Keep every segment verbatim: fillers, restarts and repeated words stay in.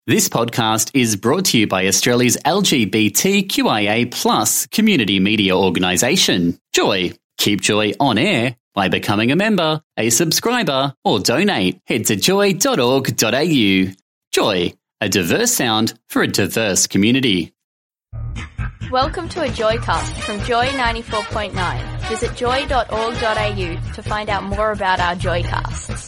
This podcast is brought to you by Australia's L G B T Q I A plus community media organisation, Joy. Keep Joy on air by becoming a member, a subscriber, or donate. Head to joy dot org dot a u. Joy, a diverse sound for a diverse community. Welcome to a Joycast from Joy ninety-four point nine. Visit joy dot org dot a u to find out more about our Joycasts.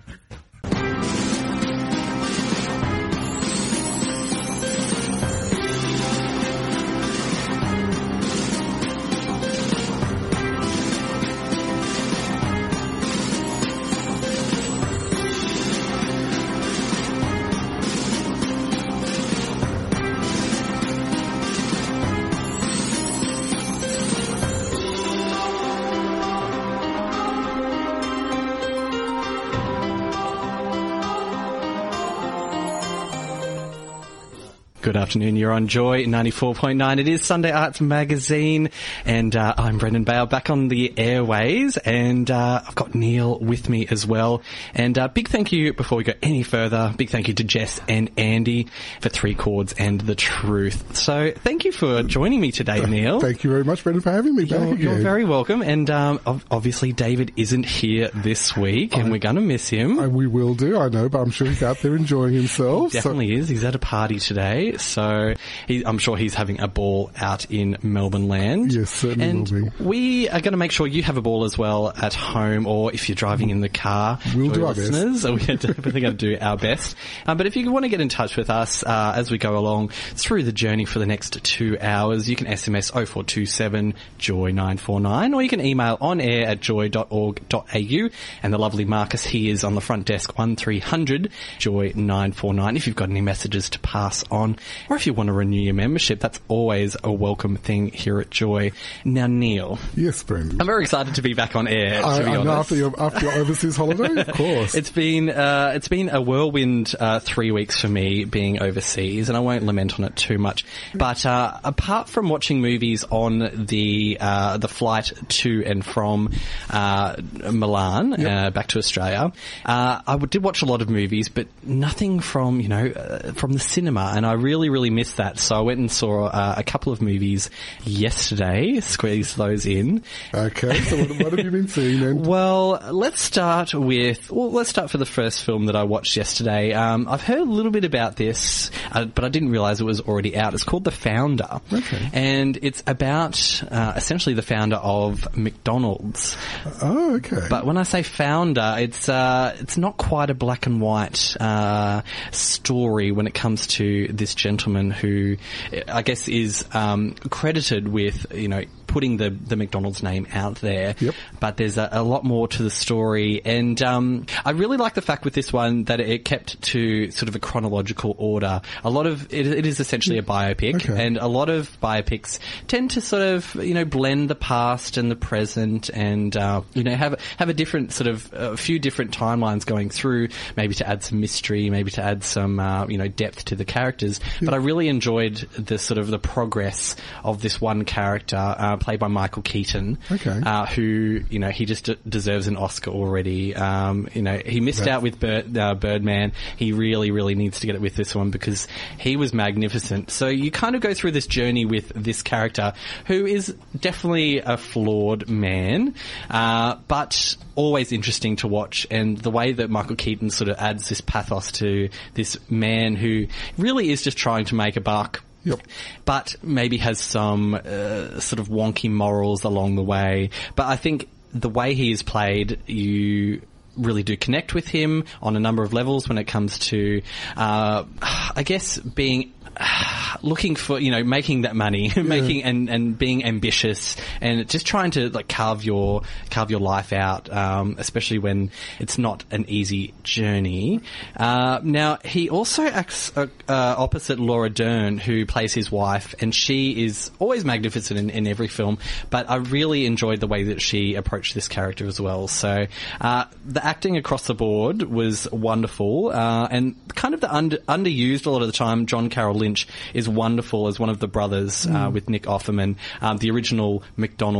Good afternoon, you're on Joy ninety-four point nine. It is Sunday Arts Magazine, and uh, I'm Brendan Bale, back on the airways, and uh, I've got Neil with me as well. And uh, big thank you, before we go any further, big thank you to Jess and Andy for Three Chords and The Truth. So thank you for joining me today, Neil. Thank you very much, Brendan, for having me back You're, again. you're very welcome, and um, obviously David isn't here this week, and I, we're going to miss him. I, we will do, I know, but I'm sure he's out there enjoying himself. He definitely so. is. He's at a party today. So he, I'm sure he's having a ball out in Melbourne land. Yes, certainly and will be. We are going to make sure you have a ball as well at home, or if you're driving in the car. We'll do our listeners. best. We're definitely going to do our best. Um, but if you want to get in touch with us uh, as we go along through the journey for the next two hours, you can S M S oh four two seven joy nine four nine, or you can email on air at joy dot org dot a u. And the lovely Marcus, he is on the front desk, one three hundred joy nine four nine, if you've got any messages to pass on. Or if you want to renew your membership, that's always a welcome thing here at Joy. Now, Neil. Yes, Brendan. I'm very excited to be back on air, I, to be I honest. know, after your, after your overseas holiday, of course. It's been, uh, it's been a whirlwind uh, three weeks for me being overseas, and I won't lament on it too much. But uh, apart from watching movies on the uh, the flight to and from uh, Milan, yep. uh, back to Australia, uh, I did watch a lot of movies, but nothing from, you know, uh, from the cinema, and I really, really missed that. So I went and saw uh, a couple of movies yesterday, squeezed those in. Okay, so what, what have you been seeing then? Well, let's start with, well, let's start for the first film that I watched yesterday. Um, I've heard a little bit about this, uh, but I didn't realise it was already out. It's called The Founder. Okay. And it's about uh, essentially the founder of McDonald's. Oh, okay. But when I say founder, it's uh, it's not quite a black and white uh, story when it comes to this gentleman who I guess is um, credited with, you know, putting the, the McDonald's name out there. Yep. But there's a, a lot more to the story. And um, I really like the fact with this one that it kept to sort of a chronological order. A lot of, it, it is essentially a biopic. Okay. And a lot of biopics tend to sort of, you know, blend the past and the present and, uh, you know, have, have a different sort of, a few different timelines going through, maybe to add some mystery, maybe to add some, uh, you know, depth to the characters. Yep. But I really enjoyed the sort of the progress of this one character, uh, played by Michael Keaton, okay. uh, who, you know, he just d- deserves an Oscar already. Um, you know, he missed That's... out with Bird, uh, Birdman. He really, really needs to get it with this one because he was magnificent. So you kind of go through this journey with this character who is definitely a flawed man, uh, but always interesting to watch. And the way that Michael Keaton sort of adds this pathos to this man who really is just trying to make a buck. Yep. But maybe has some uh, sort of wonky morals along the way. But I think the way he is played, you really do connect with him on a number of levels when it comes to, uh, I guess, being looking for, you know, making that money, yeah. making and, and being ambitious and just trying to like carve your carve your life out, um, especially when it's not an easy journey. Uh, now he also acts uh, uh, opposite Laura Dern, who plays his wife, and she is always magnificent in, in every film. But I really enjoyed the way that she approached this character as well. So uh, the acting across the board was wonderful, uh, and kind of the under, underused a lot of the time. John Carroll Lynch is wonderful as one of the brothers, mm. uh, with Nick Offerman, um, the original McDonald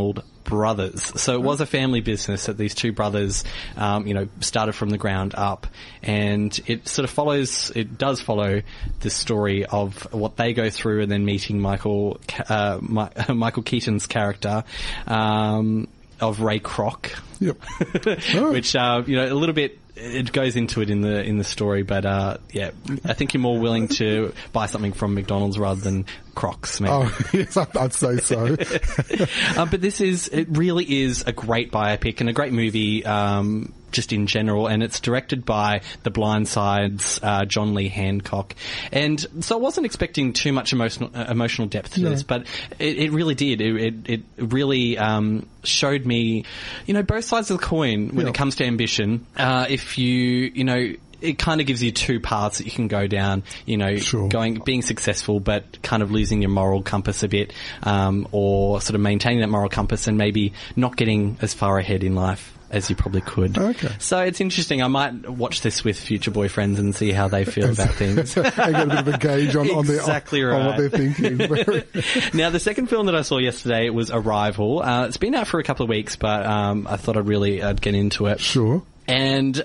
brothers. So it was a family business that these two brothers, um, you know, started from the ground up, and it sort of follows, it does follow the story of what they go through, and then meeting Michael, uh, My, Michael Keaton's character, um, of Ray Kroc. Yep. Oh. Which, uh, you know, a little bit, it goes into it in the in the story, but uh, yeah, I think you're more willing to buy something from McDonald's rather than Crocs, maybe. Oh, yes, I'd say so. um, but this is, it really is a great biopic and a great movie, um, just in general, and it's directed by The Blind Side's uh, John Lee Hancock. And so I wasn't expecting too much emotional uh, emotional depth to No. this, but it, it really did. It, it, it really um, showed me, you know, both sides of the coin when Yeah. it comes to ambition. Uh, if you, you know, it kind of gives you two paths that you can go down, you know, Sure. going, being successful, but kind of losing your moral compass a bit, um, or sort of maintaining that moral compass and maybe not getting as far ahead in life as you probably could. Okay. So it's interesting. I might watch this with future boyfriends and see how they feel about things. And get a bit of a gauge on, on, their, Exactly on, on what right. they're thinking. Now, the second film that I saw yesterday was Arrival. Uh, it's been out for a couple of weeks, but um, I thought I'd really uh, get into it. Sure. And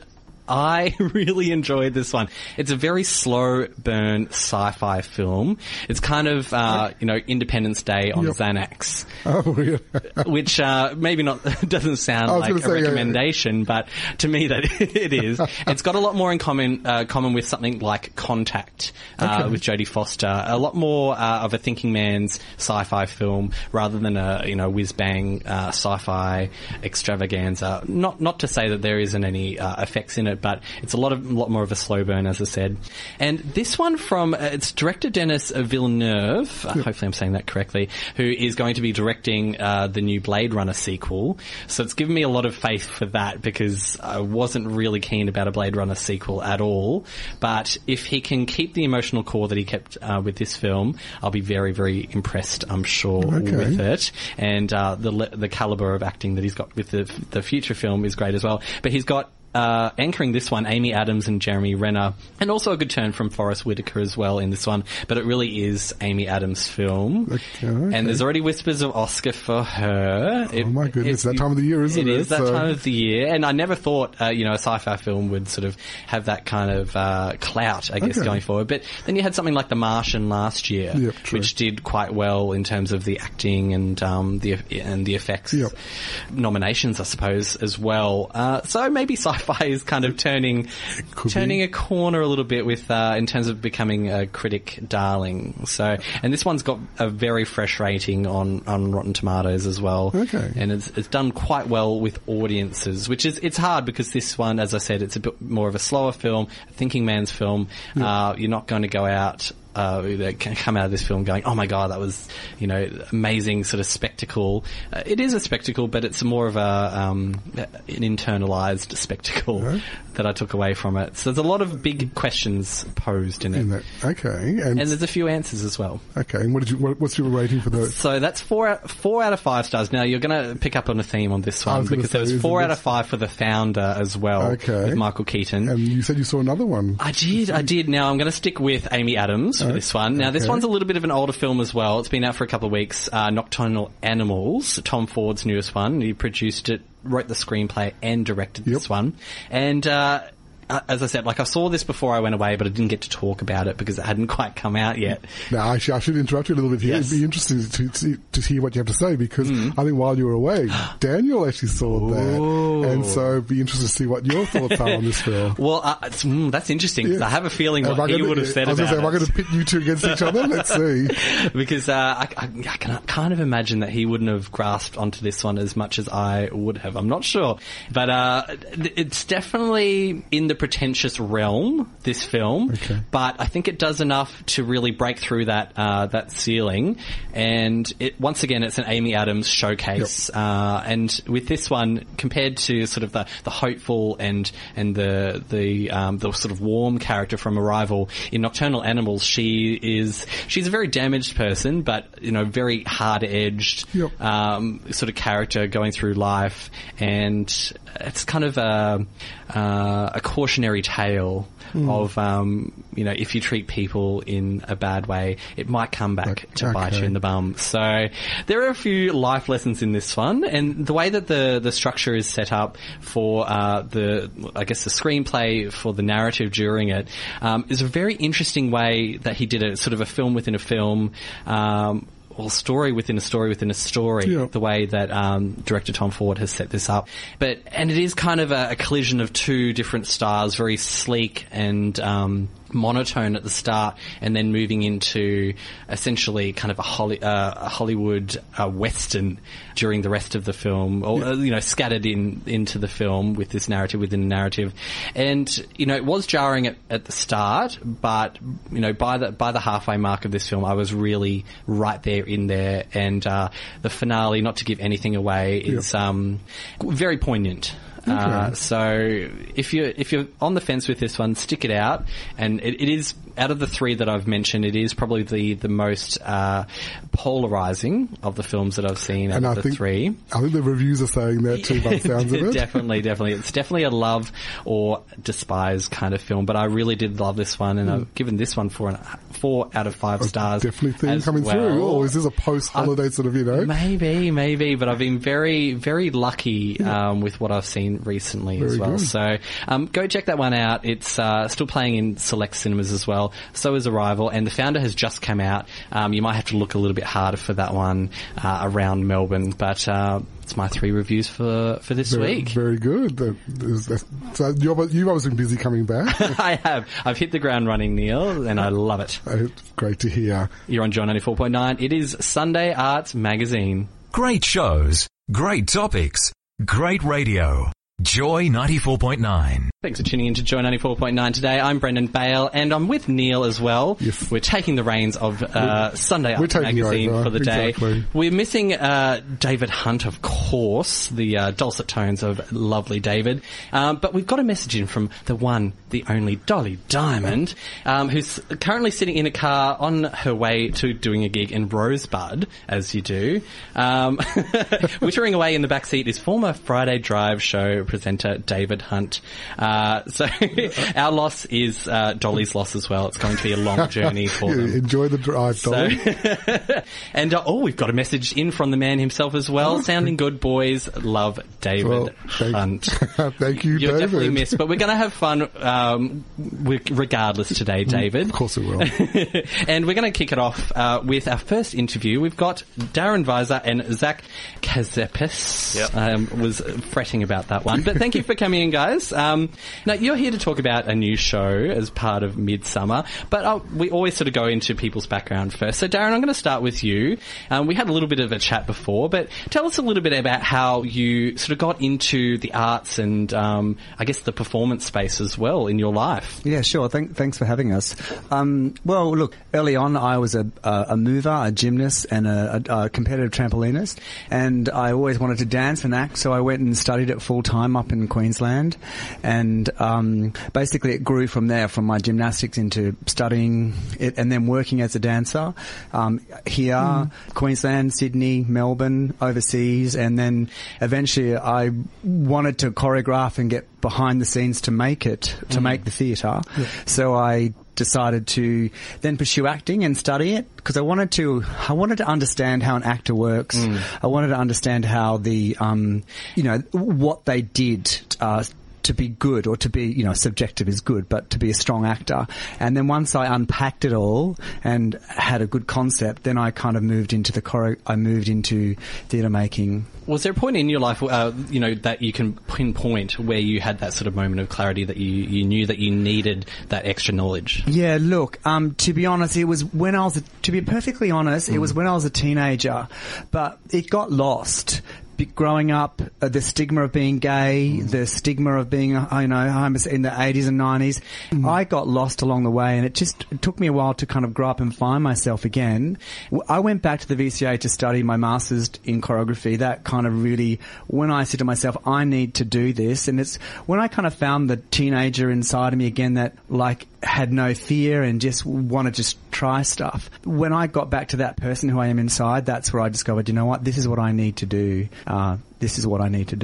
I really enjoyed this one. It's a very slow burn sci-fi film. It's kind of, uh, you know, Independence Day on Yep. Xanax. Oh, really? Which uh, maybe not doesn't sound I was like gonna a say, yeah, yeah. recommendation, but to me that it is. It's got a lot more in common uh, common with something like Contact uh, Okay. with Jodie Foster. A lot more uh, of a thinking man's sci-fi film rather than a you know whiz bang uh, sci-fi extravaganza. Not not to say that there isn't any uh, effects in it, but it's a lot of lot more of a slow burn, as I said. And this one from uh, it's director Denis Villeneuve. Uh, hopefully, I'm saying that correctly. Who is going to be directing uh, the new Blade Runner sequel. So it's given me a lot of faith for that because I wasn't really keen about a Blade Runner sequel at all. But if he can keep the emotional core that he kept uh, with this film, I'll be very, very impressed, I'm sure, Okay. with it. And uh, the le- the caliber of acting that he's got with the the future film is great as well. But he's got Uh, anchoring this one, Amy Adams and Jeremy Renner, and also a good turn from Forrest Whitaker as well in this one, but it really is Amy Adams' film. Okay, okay. And there's already whispers of Oscar for her. Oh my goodness, that time of the year, isn't it? It is that So- time of the year, and I never thought, uh, you know, a sci-fi film would sort of have that kind of uh, clout, I guess, Okay. going forward. But then you had something like The Martian last year, Yep, true. which did quite well in terms of the acting and um, the and the effects. Yep. Nominations, I suppose, as well. Uh, so maybe sci-fi is kind of turning could turning be. a corner a little bit with uh, in terms of becoming a critic darling. So, and this one's got a very fresh rating on, on Rotten Tomatoes as well. Okay. And it's it's done quite well with audiences, which is it's hard because this one, as I said, it's a bit more of a slower film, a thinking man's film. Uh, you're not going to go out. Uh, that can come out of this film going, oh my god, that was, you know, amazing sort of spectacle. Uh, it is a spectacle, but it's more of a um, an internalized spectacle Right. that I took away from it. So there's a lot of big questions posed in it, In that, okay, and, and there's a few answers as well. okay. And what did you? What, what's your rating for those? So that's four out, four out of five stars. Now you're going to pick up on a theme on this I one was gonna because say, there was isn't four out this- of five for The Founder as well, Okay. with Michael Keaton. And you said you saw another one. I did, I did. Now I'm going to stick with Amy Adams for this one. Now this okay. one's a little bit of an older film as well. It's been out for a couple of weeks. Uh, Nocturnal Animals, Tom Ford's newest one. He produced it, wrote the screenplay, and directed Yep. this one. And uh, uh, as I said, like I saw this before I went away, but I didn't get to talk about it because it hadn't quite come out yet. Now, actually, I should interrupt you a little bit here. Yes. It'd be interesting to, to, to hear what you have to say because Mm. I think while you were away, Daniel actually saw Ooh. that. And so it'd be interesting to see what your thoughts are on this film. Well, uh, it's, mm, that's interesting because Yeah. I have a feeling Am what I he gonna- would have said I was about gonna say, am I it. going to pit you two against each other? Let's see. because uh, I, I, I can kind of imagine that he wouldn't have grasped onto this one as much as I would have. I'm not sure. But uh, it's definitely in the pretentious realm, this film. Okay. But I think it does enough to really break through that uh, that ceiling. And it, once again, it's an Amy Adams showcase. Yep. Uh, and with this one, compared to sort of the, the hopeful and and the the um, the sort of warm character from Arrival in Nocturnal Animals, she is she's a very damaged person, but you know, very hard edged Yep. um, sort of character going through life, and it's kind of a, uh, a cautionary tale mm. of, um, you know, if you treat people in a bad way, it might come back okay. to bite you in the bum. So there are a few life lessons in this one, and the way that the, the structure is set up for uh, the, I guess, the screenplay for the narrative during it um, is a very interesting way that he did it, sort of a film within a film, um, or story within a story within a story, yeah. the way that um, director Tom Ford has set this up. But and it is kind of a, a collision of two different styles, very sleek and um, monotone at the start, and then moving into essentially kind of a, Holly, uh, a Hollywood uh, western during the rest of the film, or yeah. uh, you know, scattered in into the film with this narrative within a narrative. And you know, it was jarring at, at the start, but you know, by the by the halfway mark of this film, I was really right there in there, and uh, the finale, not to give anything away, is yeah. um, very poignant. Okay. Uh, so if you're if you're on the fence with this one, stick it out. And it, it is, out of the three that I've mentioned, it is probably the the most uh, polarizing of the films that I've seen out and of I the think, three. I think the reviews are saying that too, by the sounds of it. Definitely, definitely. It's definitely a love or despise kind of film. But I really did love this one, and mm. I've given this one four, four out of five stars. Definitely theme coming well. through. Oh, is this a post-holiday I, sort of, you know? Maybe, maybe. But I've been very, very lucky yeah. um, with what I've seen recently Very as well. Good. So um, go check that one out. It's uh, still playing in select cinemas as well. So is Arrival, and The Founder has just come out. Um, you might have to look a little bit harder for that one uh, around Melbourne, but uh, it's my three reviews for, for this very, week. Very good. That is, that's, so you're, you've obviously been busy coming back. I have. I've hit the ground running, Neil, and I love it. It's great to hear. You're on Joy ninety-four point nine. It is Sunday Arts Magazine. Great shows, great topics, great radio. Joy ninety-four point nine. Thanks for tuning in to Joy ninety-four point nine today. I'm Brendan Bale, and I'm with Neil as well. Yes. We're taking the reins of uh, we're, Sunday we're Art Magazine over. for the exactly. day. We're missing uh, David Hunt, of course, the uh, dulcet tones of lovely David. Um, but we've got a message in from the one, the only Dolly Diamond, um, who's currently sitting in a car on her way to doing a gig in Rosebud, as you do. Um, wittering away in the backseat is former Friday Drive show presenter David Hunt. Uh, so our loss is uh, Dolly's loss as well. It's going to be a long journey for yeah, them. Enjoy the drive, Dolly. So, and uh, oh, we've got a message in from the man himself as well. Sounding good, boys. Love, David well, thank, Hunt. Thank you, You're David. definitely missed, but we're going to have fun um, regardless today, David. Of course we will. And we're going to kick it off uh, with our first interview. We've got Darren Weiser and Zach Kazepis. Yep. Um, was fretting about that one, but thank you for coming in, guys. Um, now, you're here to talk about a new show as part of Midsummer, but uh, we always sort of go into people's background first. So, Darren, I'm going to start with you. Um, we had a little bit of a chat before, but tell us a little bit about how you sort of got into the arts and, um, I guess, the performance space as well in your life. Yeah, sure. Thank, thanks for having us. Um, well, look, early on, I was a, a, a mover, a gymnast, and a, a, a competitive trampolinist, and I always wanted to dance and act, so I went and studied it full time up in Queensland, and um, basically it grew from there, from my gymnastics into studying it and then working as a dancer um, here, mm. Queensland, Sydney, Melbourne, overseas, and then eventually I wanted to choreograph and get behind the scenes to make it, to mm. make the theatre. Yeah. So I decided to then pursue acting and study it because I wanted to, I wanted to understand how an actor works. Mm. I wanted to understand how the, um, you know, what they did, uh, to be good, or to be, you know, subjective is good, but to be a strong actor. And then once I unpacked it all and had a good concept, then I kind of moved into the chore- I moved into theatre making. Was there a point in your life, uh, you know, that you can pinpoint where you had that sort of moment of clarity that you, you knew that you needed that extra knowledge? Yeah, look, um, to be honest, it was when I was, a, to be perfectly honest, mm. it was when I was a teenager, but it got lost. Growing up, uh, the stigma of being gay, mm. the stigma of being, uh, you know, homeless in the eighties and nineties, mm. I got lost along the way, and it just it took me a while to kind of grow up and find myself again. I went back to the V C A to study my master's in choreography. That kind of really, when I said to myself, I need to do this, and it's when I kind of found the teenager inside of me again that, like, had no fear and just wanted to just try stuff. When I got back to that person who I am inside, that's where I discovered, you know what, this is what I need to do. Uh, this is what I need to do.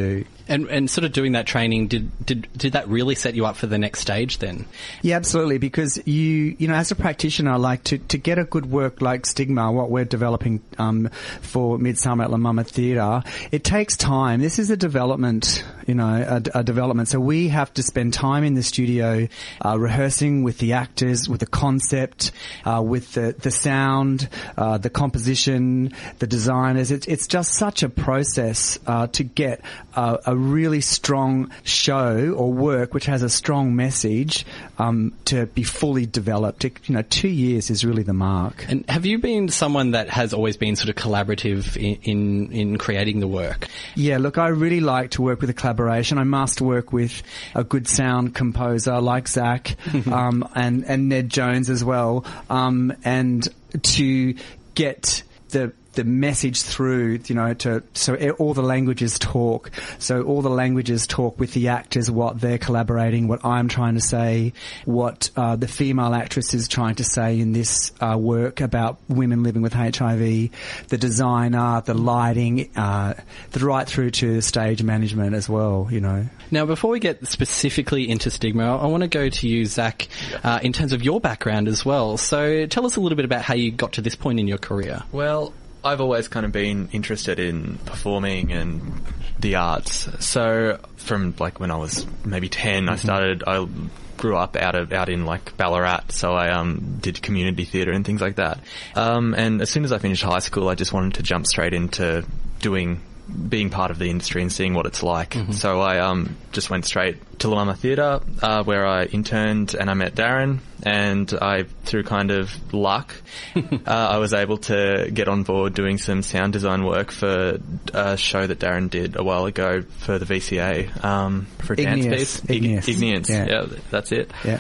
And and sort of doing that training, did did did that really set you up for the next stage then? Yeah, absolutely. Because you you know, as a practitioner, like to to get a good work like Stigma, what we're developing um, for Midsummer at La Mama Theatre, it takes time. This is a development, you know, a, a development. So we have to spend time in the studio uh, rehearsing with the actors, with the concept, uh, with the the sound, uh, the composition, the designers. It's it's just such a process uh, to get uh, a really strong show or work which has a strong message um, to be fully developed. It, you know, two years is really the mark. And have you been someone that has always been sort of collaborative in, in, in creating the work? Yeah, look, I really like to work with a collaboration. I must work with a good sound composer like Zach um, and, and Ned Jones as well, um, and to get the the message through, you know, to, so all the languages talk. So all the languages talk with the actors, what they're collaborating, what I'm trying to say, what uh, the female actress is trying to say in this uh, work about women living with H I V, the designer, the lighting, uh, the right through to stage management as well, you know. Now, before we get specifically into Stigma, I want to go to you, Zach, uh, in terms of your background as well. So tell us a little bit about how you got to this point in your career. Well, I've always kind of been interested in performing and the arts. So from like when I was maybe ten, I started, I grew up out of, out in like Ballarat. So I, um, did community theatre and things like that. Um, and as soon as I finished high school, I just wanted to jump straight into doing, being part of the industry and seeing what it's like. Mm-hmm. So I, um, just went straight to La Mama Theatre, uh, where I interned and I met Darren. And I, through kind of luck, uh, I was able to get on board doing some sound design work for a show that Darren did a while ago for the V C A, um, for a Igneous. dance piece. Igneous. Igneous. Yeah. yeah, that's it. Yeah.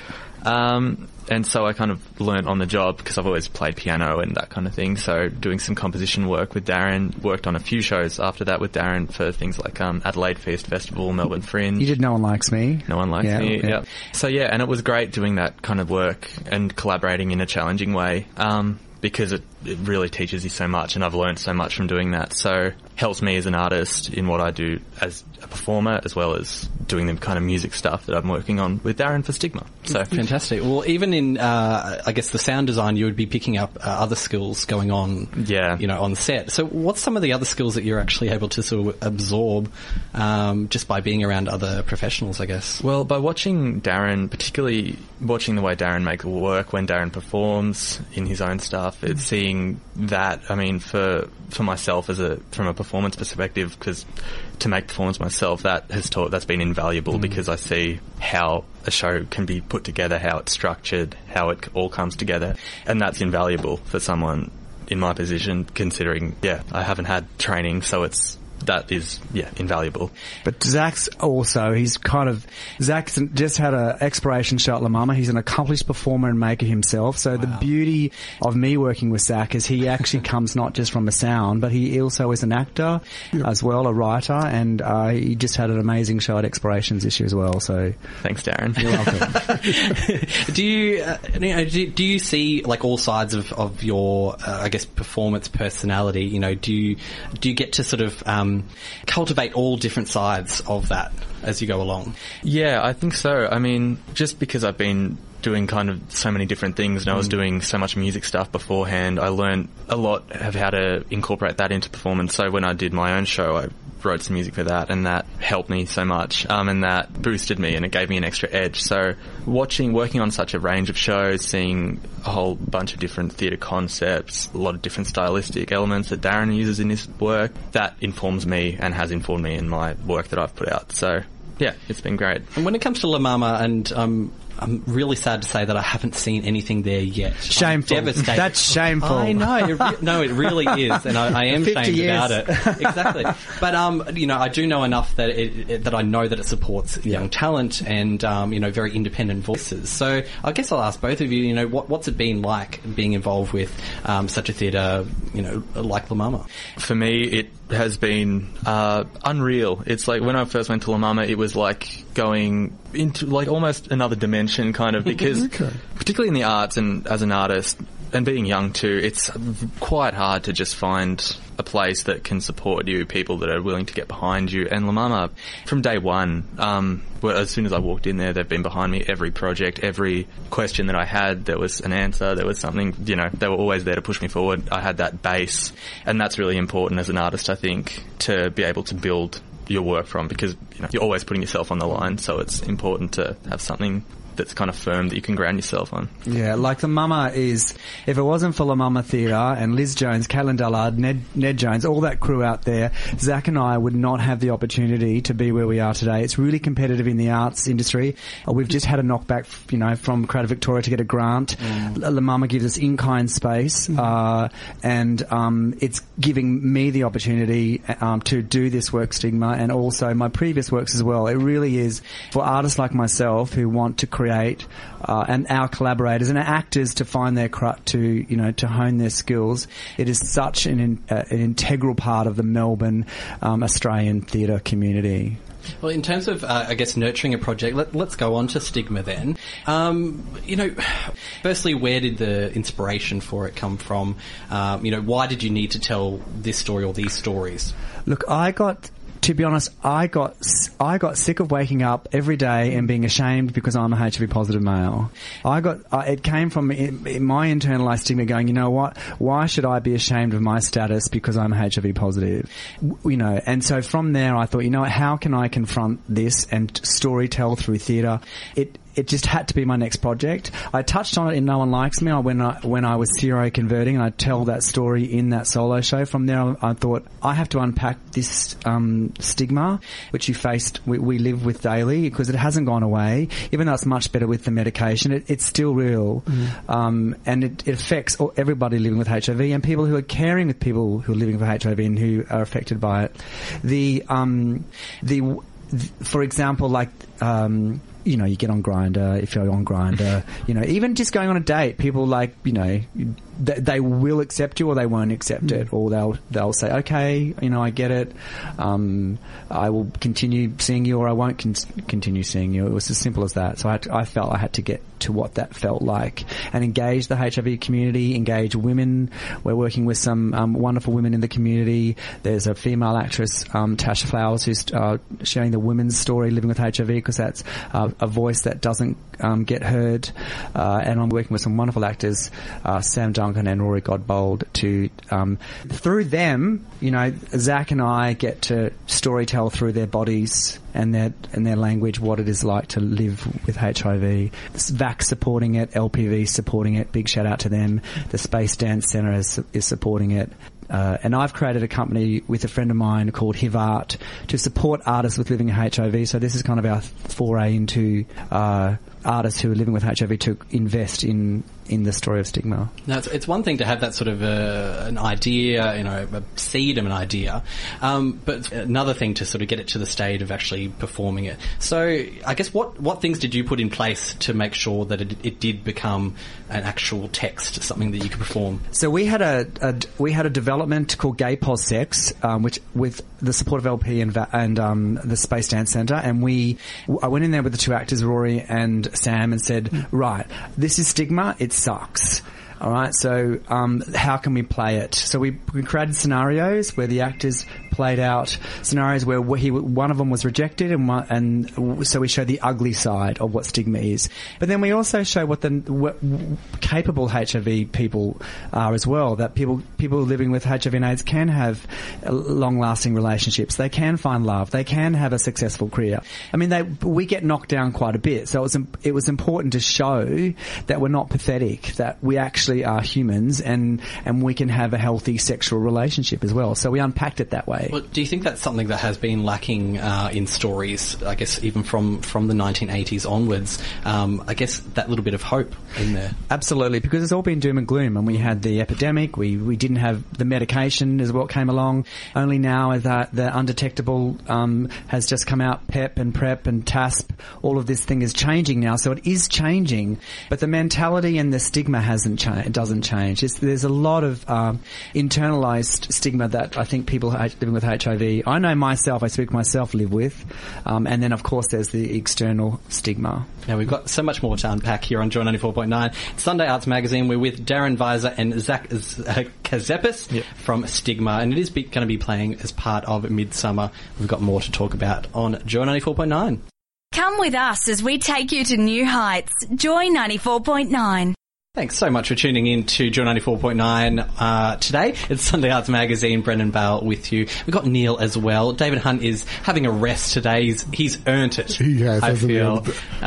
Um, and so I kind of learnt on the job because I've always played piano and that kind of thing. So doing some composition work with Darren, worked on a few shows after that with Darren for things like um, Adelaide Feast Festival, Melbourne Fringe. You did No One Likes Me. No One Likes yeah, Me, yeah. yeah. So yeah, and it was great doing that kind of work and collaborating in a challenging way. Um, because it, it really teaches you so much, and I've learned so much from doing that. So helps me as an artist in what I do as a performer, as well as doing the kind of music stuff that I'm working on with Darren for Stigma. So fantastic. Well, even in, uh, I guess the sound design, you would be picking up uh, other skills going on, yeah. you know, on set. So what's some of the other skills that you're actually able to sort of absorb um, just by being around other professionals, I guess? Well, by watching Darren, particularly watching the way Darren makes it work when Darren performs in his own stuff, it's seeing that, I mean, for for myself as a from a performance perspective, because to make performance myself, that has taught that's been invaluable, mm. because I see how a show can be put together, how it's structured, how it all comes together, and that's invaluable for someone in my position, considering, yeah, I haven't had training, so it's that is, yeah, invaluable. But Zach's also, he's kind of, Zach's just had an exploration show at La Mama. He's an accomplished performer and maker himself. So wow. The beauty of me working with Zach is he actually comes not just from the sound, but he also is an actor yep. as well, a writer, and uh, he just had an amazing show at Explorations this year as well. So thanks, Darren. You're welcome. do you, uh, you know, do, do you see like all sides of, of your, uh, I guess, performance personality? You know, do you, do you get to sort of, um, cultivate all different sides of that as you go along? Yeah, I think so. I mean, just because I've been doing kind of so many different things and I was mm. doing so much music stuff beforehand, I learned a lot of how to incorporate that into performance. So when I did my own show, I wrote some music for that, and that helped me so much, um, and that boosted me and it gave me an extra edge. So watching, working on such a range of shows, seeing a whole bunch of different theatre concepts, a lot of different stylistic elements that Darren uses in his work, that informs me and has informed me in my work that I've put out. So yeah, it's been great. And when it comes to La Mama, and um, I'm really sad to say that I haven't seen anything there yet. Shameful. I'm devastated. That's shameful. I know. It re- no, it really is, and I, I am shamed years. about it. Exactly. But um, you know, I do know enough that it, it, that I know that it supports yeah. young talent and um, you know, very independent voices. So I guess I'll ask both of you. You know, what what's it been like being involved with um, such a theatre, you know, like La Mama? For me, it has been uh, unreal. It's like when I first went to La Mama, it was like going into like almost another dimension, kind of, because okay. particularly in the arts and as an artist, and being young too, it's quite hard to just find a place that can support you, people that are willing to get behind you. And La Mama, from day one, um, well, as soon as I walked in there, they've been behind me every project, every question that I had, there was an answer, there was something, you know, they were always there to push me forward. I had that base, and that's really important as an artist, I think, to be able to build your work from, because you know, you're always putting yourself on the line, so it's important to have something that's kind of firm that you can ground yourself on. Yeah, like the Mama is, if it wasn't for La Mama Theatre and Liz Jones, Caitlin Dullard, Ned, Ned Jones, all that crew out there, Zach and I would not have the opportunity to be where we are today. It's really competitive in the arts industry. Uh, we've just had a knockback, you know, from Creative Victoria to get a grant. Mm. La Mama gives us in-kind space, mm. uh, and um, it's giving me the opportunity um, to do this work, Stigma, and also my previous works as well. It really is for artists like myself who want to create create uh, and our collaborators and our actors to find their craft, to you know to hone their skills. It is such an, in, uh, an integral part of the Melbourne um, Australian theatre community. Well, in terms of, uh, I guess, nurturing a project, let, let's go on to Stigma then. Um, you know, firstly, where did the inspiration for it come from? Um, you know, why did you need to tell this story or these stories? Look, I got... To be honest, I got I got sick of waking up every day and being ashamed because I'm a H I V positive male. I got uh, it came from in, in my internalized stigma, going, you know what? Why should I be ashamed of my status because I'm H I V positive? W- you know, and so from there, I thought, you know what? How can I confront this and story tell through theatre? It It just had to be my next project. I touched on it in No One Likes Me I, when I when I was seroconverting, and I tell that story in that solo show. From there, I, I thought I have to unpack this um, stigma which you faced, we, we live with daily, because it hasn't gone away. Even though it's much better with the medication, it, it's still real, mm. um, and it, it affects all, everybody living with H I V and people who are caring with people who are living with H I V and who are affected by it. The um, the for example, like. Um, you know, you get on Grindr, if you're on Grindr, you know, even just going on a date, people like, you know, they, they will accept you or they won't accept mm. it, or they'll they'll say, okay, you know, I get it, um, I will continue seeing you or I won't con- continue seeing you. It was as simple as that. So I, had to, I felt I had to get to what that felt like and engage the H I V community, engage women. We're working with some um, wonderful women in the community. There's a female actress, um, Tasha Flowers, who's uh, sharing the women's story living with H I V, because that's uh, a voice that doesn't um, get heard. Uh, and I'm working with some wonderful actors, uh, Sam Duncan and Rory Godbold, to um, through them, you know, Zach and I get to storytell through their bodies and their and their language what it is like to live with H I V. V A C supporting it, L P V supporting it, big shout out to them. The Space Dance Centre is, is supporting it. Uh, and I've created a company with a friend of mine called H I V Art to support artists with living with H I V. So this is kind of our foray into uh, artists who are living with H I V to invest in in the story of Stigma. Now, it's, it's one thing to have that sort of uh, an idea, you know, a seed of an idea, um, but it's another thing to sort of get it to the state of actually performing it. So I guess what, what things did you put in place to make sure that it, it did become an actual text, something that you could perform? So we had a, a we had a development called Gay Pos Sex, um, which with the support of L P and and um, the Space Dance Centre, and we I went in there with the two actors, Rory and Sam, and said, right, this is Stigma. It sucks. All right, so um, how can we play it? So we, we created scenarios where the actors played out scenarios where he, one of them was rejected, and one, and so we show the ugly side of what stigma is. But then we also show what the what capable H I V people are as well. That people people living with H I V and AIDS can have long-lasting relationships. They can find love. They can have a successful career. I mean, they we get knocked down quite a bit. So it was it was important to show that we're not pathetic. That we actually are humans, and and we can have a healthy sexual relationship as well. So we unpacked it that way. Well, do you think that's something that has been lacking uh, in stories, I guess, even from, from the nineteen eighties onwards? Um, I guess that little bit of hope in there. Absolutely, because it's all been doom and gloom, and we had the epidemic, we, we didn't have the medication as what came along. Only now is that the undetectable um, has just come out, PEP and PrEP and T A S P, all of this thing is changing now, so it is changing, but the mentality and the stigma hasn't changed. It doesn't change. It's, there's a lot of um, internalized stigma that I think people living living with H I V. I know myself, I speak for myself, live with. Um, and then, of course, there's the external stigma. Now, we've got so much more to unpack here on Joy ninety-four point nine. It's Sunday Arts Magazine. We're with Darren Weiser and Zach uh, Kazepis yep. from Stigma, and it is going to be playing as part of Midsummer. We've got more to talk about on Joy ninety-four point nine. Come with us as we take you to new heights. Joy ninety-four point nine. Thanks so much for tuning in to Joy ninety-four point nine uh, today. It's Sunday Arts Magazine. Brendan Bale with you. We've got Neil as well. David Hunt is having a rest today. He's, he's earned it, he has, I feel.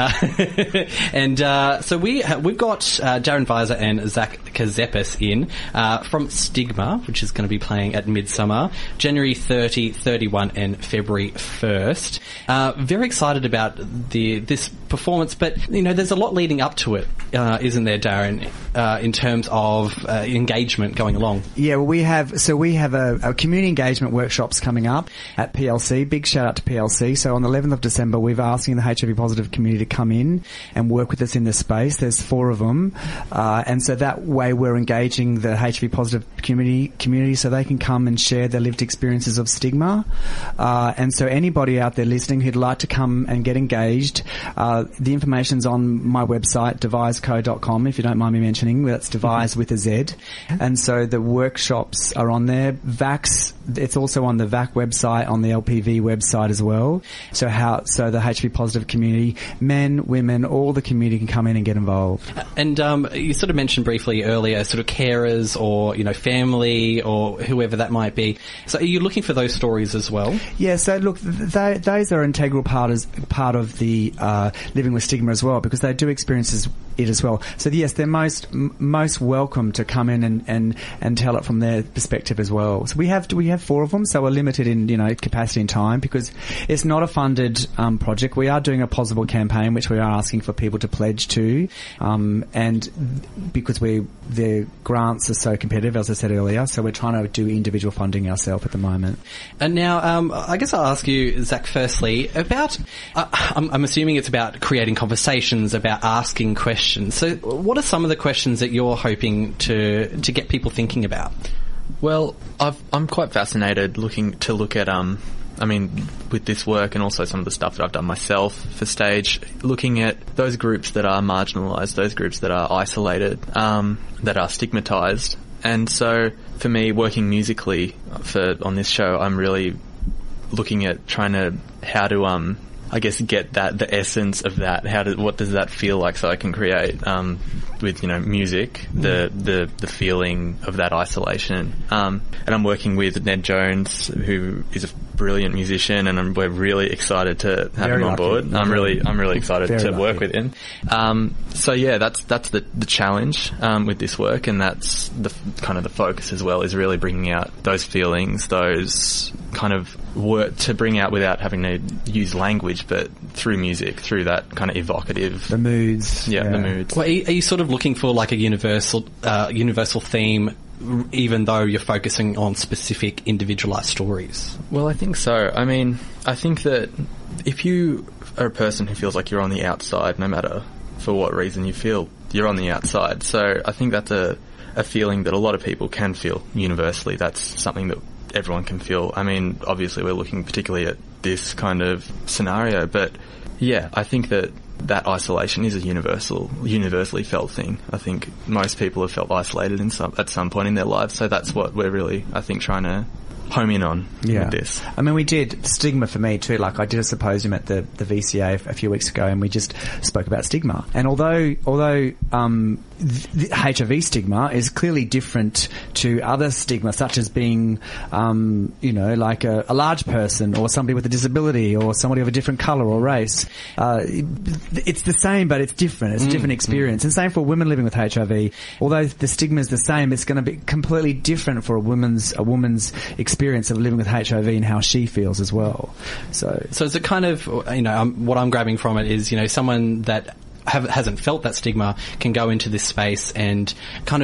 Uh, and uh, so we, ha- we've got uh, Darren Weiser and Zach Kazepis in uh, from Stigma, which is going to be playing at Midsummer, January thirtieth, thirty-first and February first. Uh, very excited about the this performance, but, you know, there's a lot leading up to it, uh, isn't there, Darren? Uh, in terms of uh, engagement going along. Yeah, well, we have, so we have a, a community engagement workshops coming up at P L C. Big shout out to P L C. So on the eleventh of December, we're asking the H I V positive community to come in and work with us in this space. There's four of them. Uh, and so that way we're engaging the H I V positive community, community so they can come and share their lived experiences of stigma. Uh, and so anybody out there listening who'd like to come and get engaged, uh, the information's on my website, devise co dot com, if you don't mind me mentioning. That's Devise mm-hmm. with a Z. And so the workshops are on there. V A X, it's also on the V A C website, on the L P V website as well. So how, so the H I V positive community, men, women, all the community can come in and get involved. And um, you sort of mentioned briefly earlier, sort of carers or, you know, family or whoever that might be. So are you looking for those stories as well? Yeah, so look, they, those are an integral part, as, part of the uh, living with stigma as well, because they do experience it as well. So yes, they're most m- most welcome to come in and, and, and tell it from their perspective as well. So we have we have four of them, so we're limited in, you know, capacity and time because it's not a funded um, project. We are doing a possible campaign which we are asking for people to pledge to, um, and because we the grants are so competitive, as I said earlier, so we're trying to do individual funding ourselves at the moment. And now, um, I guess I'll ask you, Zach, firstly about. Uh, I'm, I'm assuming it's about creating conversations, about asking questions. So, what are some of the questions that you're hoping to to get people thinking about? Well, I've, I'm quite fascinated looking to look at, um, I mean, with this work and also some of the stuff that I've done myself for stage, looking at those groups that are marginalised, those groups that are isolated, um, that are stigmatised. And so, for me, working musically for on this show, I'm really looking at trying to how to um. I guess get that the essence of that. How do, what does that feel like? So I can create um, with you know music the the the feeling of that isolation. Um, and I'm working with Ned Jones, who is a brilliant musician, and I'm, we're really excited to have Very him on lucky. board. I'm really I'm really excited Very to lucky. work with him. Um, so yeah, that's that's the the challenge um, with this work, and that's the kind of the focus as well, is really bringing out those feelings, those kind of work to bring out without having to use language, but through music, through that kind of evocative, The moods. yeah, yeah. the moods. Well, are you, are you sort of looking for like a universal uh, universal theme, r- even though you're focusing on specific individualized stories? Well, I think so. I mean, I think that if you are a person who feels like you're on the outside, no matter for what reason you feel you're on the outside, so I think that's a, a feeling that a lot of people can feel universally. That's something that everyone can feel. I mean, obviously we're looking particularly at this kind of scenario, but yeah, I think that that isolation is a universal, universally felt thing. I think most people have felt isolated in some, at some point in their lives, so that's what we're really, I think, trying to home in on Yeah. with this. I mean, we did stigma for me too. Like, I did a symposium at the, the V C A a few weeks ago, and we just spoke about stigma. And although although um, the H I V stigma is clearly different to other stigma, such as being, um, you know, like a, a large person or somebody with a disability or somebody of a different colour or race, uh, it's the same, but it's different. It's a different experience. And same for women living with H I V. Although the stigma is the same, it's going to be completely different for a woman's a woman's experience of living with H I V and how she feels as well. So, So is it kind of, you know, um, what I'm grabbing from it is, you know, someone that have, hasn't felt that stigma can go into this space and kind of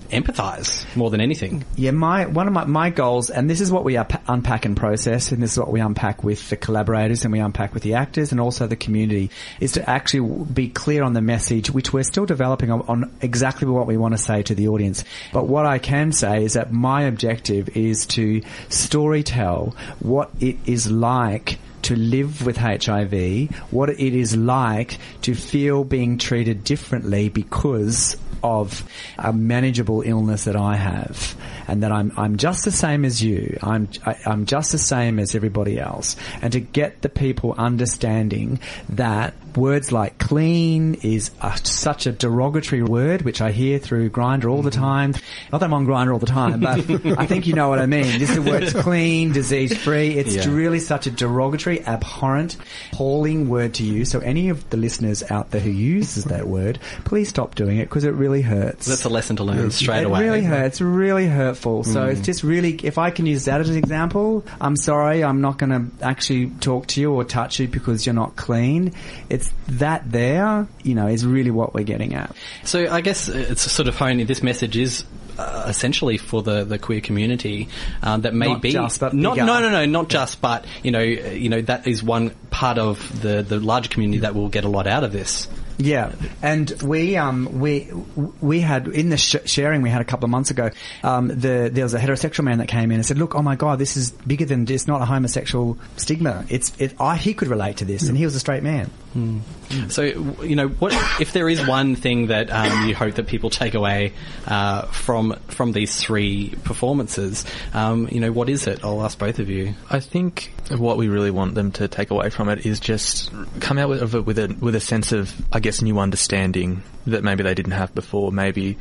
empathise more than anything. Yeah, my one of my, my goals, and this is what we up, unpack and process, and this is what we unpack with the collaborators and we unpack with the actors and also the community, is to actually be clear on the message, which we're still developing on, on exactly what we want to say to the audience. But what I can say is that my objective is to storytell what it is like to live with H I V, what it is like to feel being treated differently because of a manageable illness that I have, and that I'm I'm just the same as you. I'm I, I'm just the same as everybody else, and to get the people understanding that words like clean is a, such a derogatory word, which I hear through Grindr all the time. Not that I'm on Grindr all the time, but I think you know what I mean. This is the word's clean, disease-free. It's Yeah. really such a derogatory, abhorrent, appalling word to use. So any of the listeners out there who uses that word, please stop doing it because it really hurts. That's a lesson to learn straight it away. really hurts. Really hurtful. So Mm. it's just really, if I can use that as an example, I'm sorry, I'm not going to actually talk to you or touch you because you're not clean. It's that there, you know, is really what we're getting at. So I guess it's sort of honing, this message is uh, essentially for the, the queer community um, that may Not be just, but not bigger. no no no not just, but you know uh, you know that is one part of the the larger community that will get a lot out of this. Yeah, and we um we we had in the sh- sharing we had a couple of months ago. Um, the there was a heterosexual man that came in and said, "Look, oh my God, this is bigger than it's not a homosexual stigma. It's it. I he could relate to this, and he was a straight man." Mm. So, you know, what if there is one thing that um, you hope that people take away uh, from from these three performances? Um, you know, what is it? I'll ask both of you. I think what we really want them to take away from it is just come out with, with a with a sense of, I guess, new understanding that maybe they didn't have before. Maybe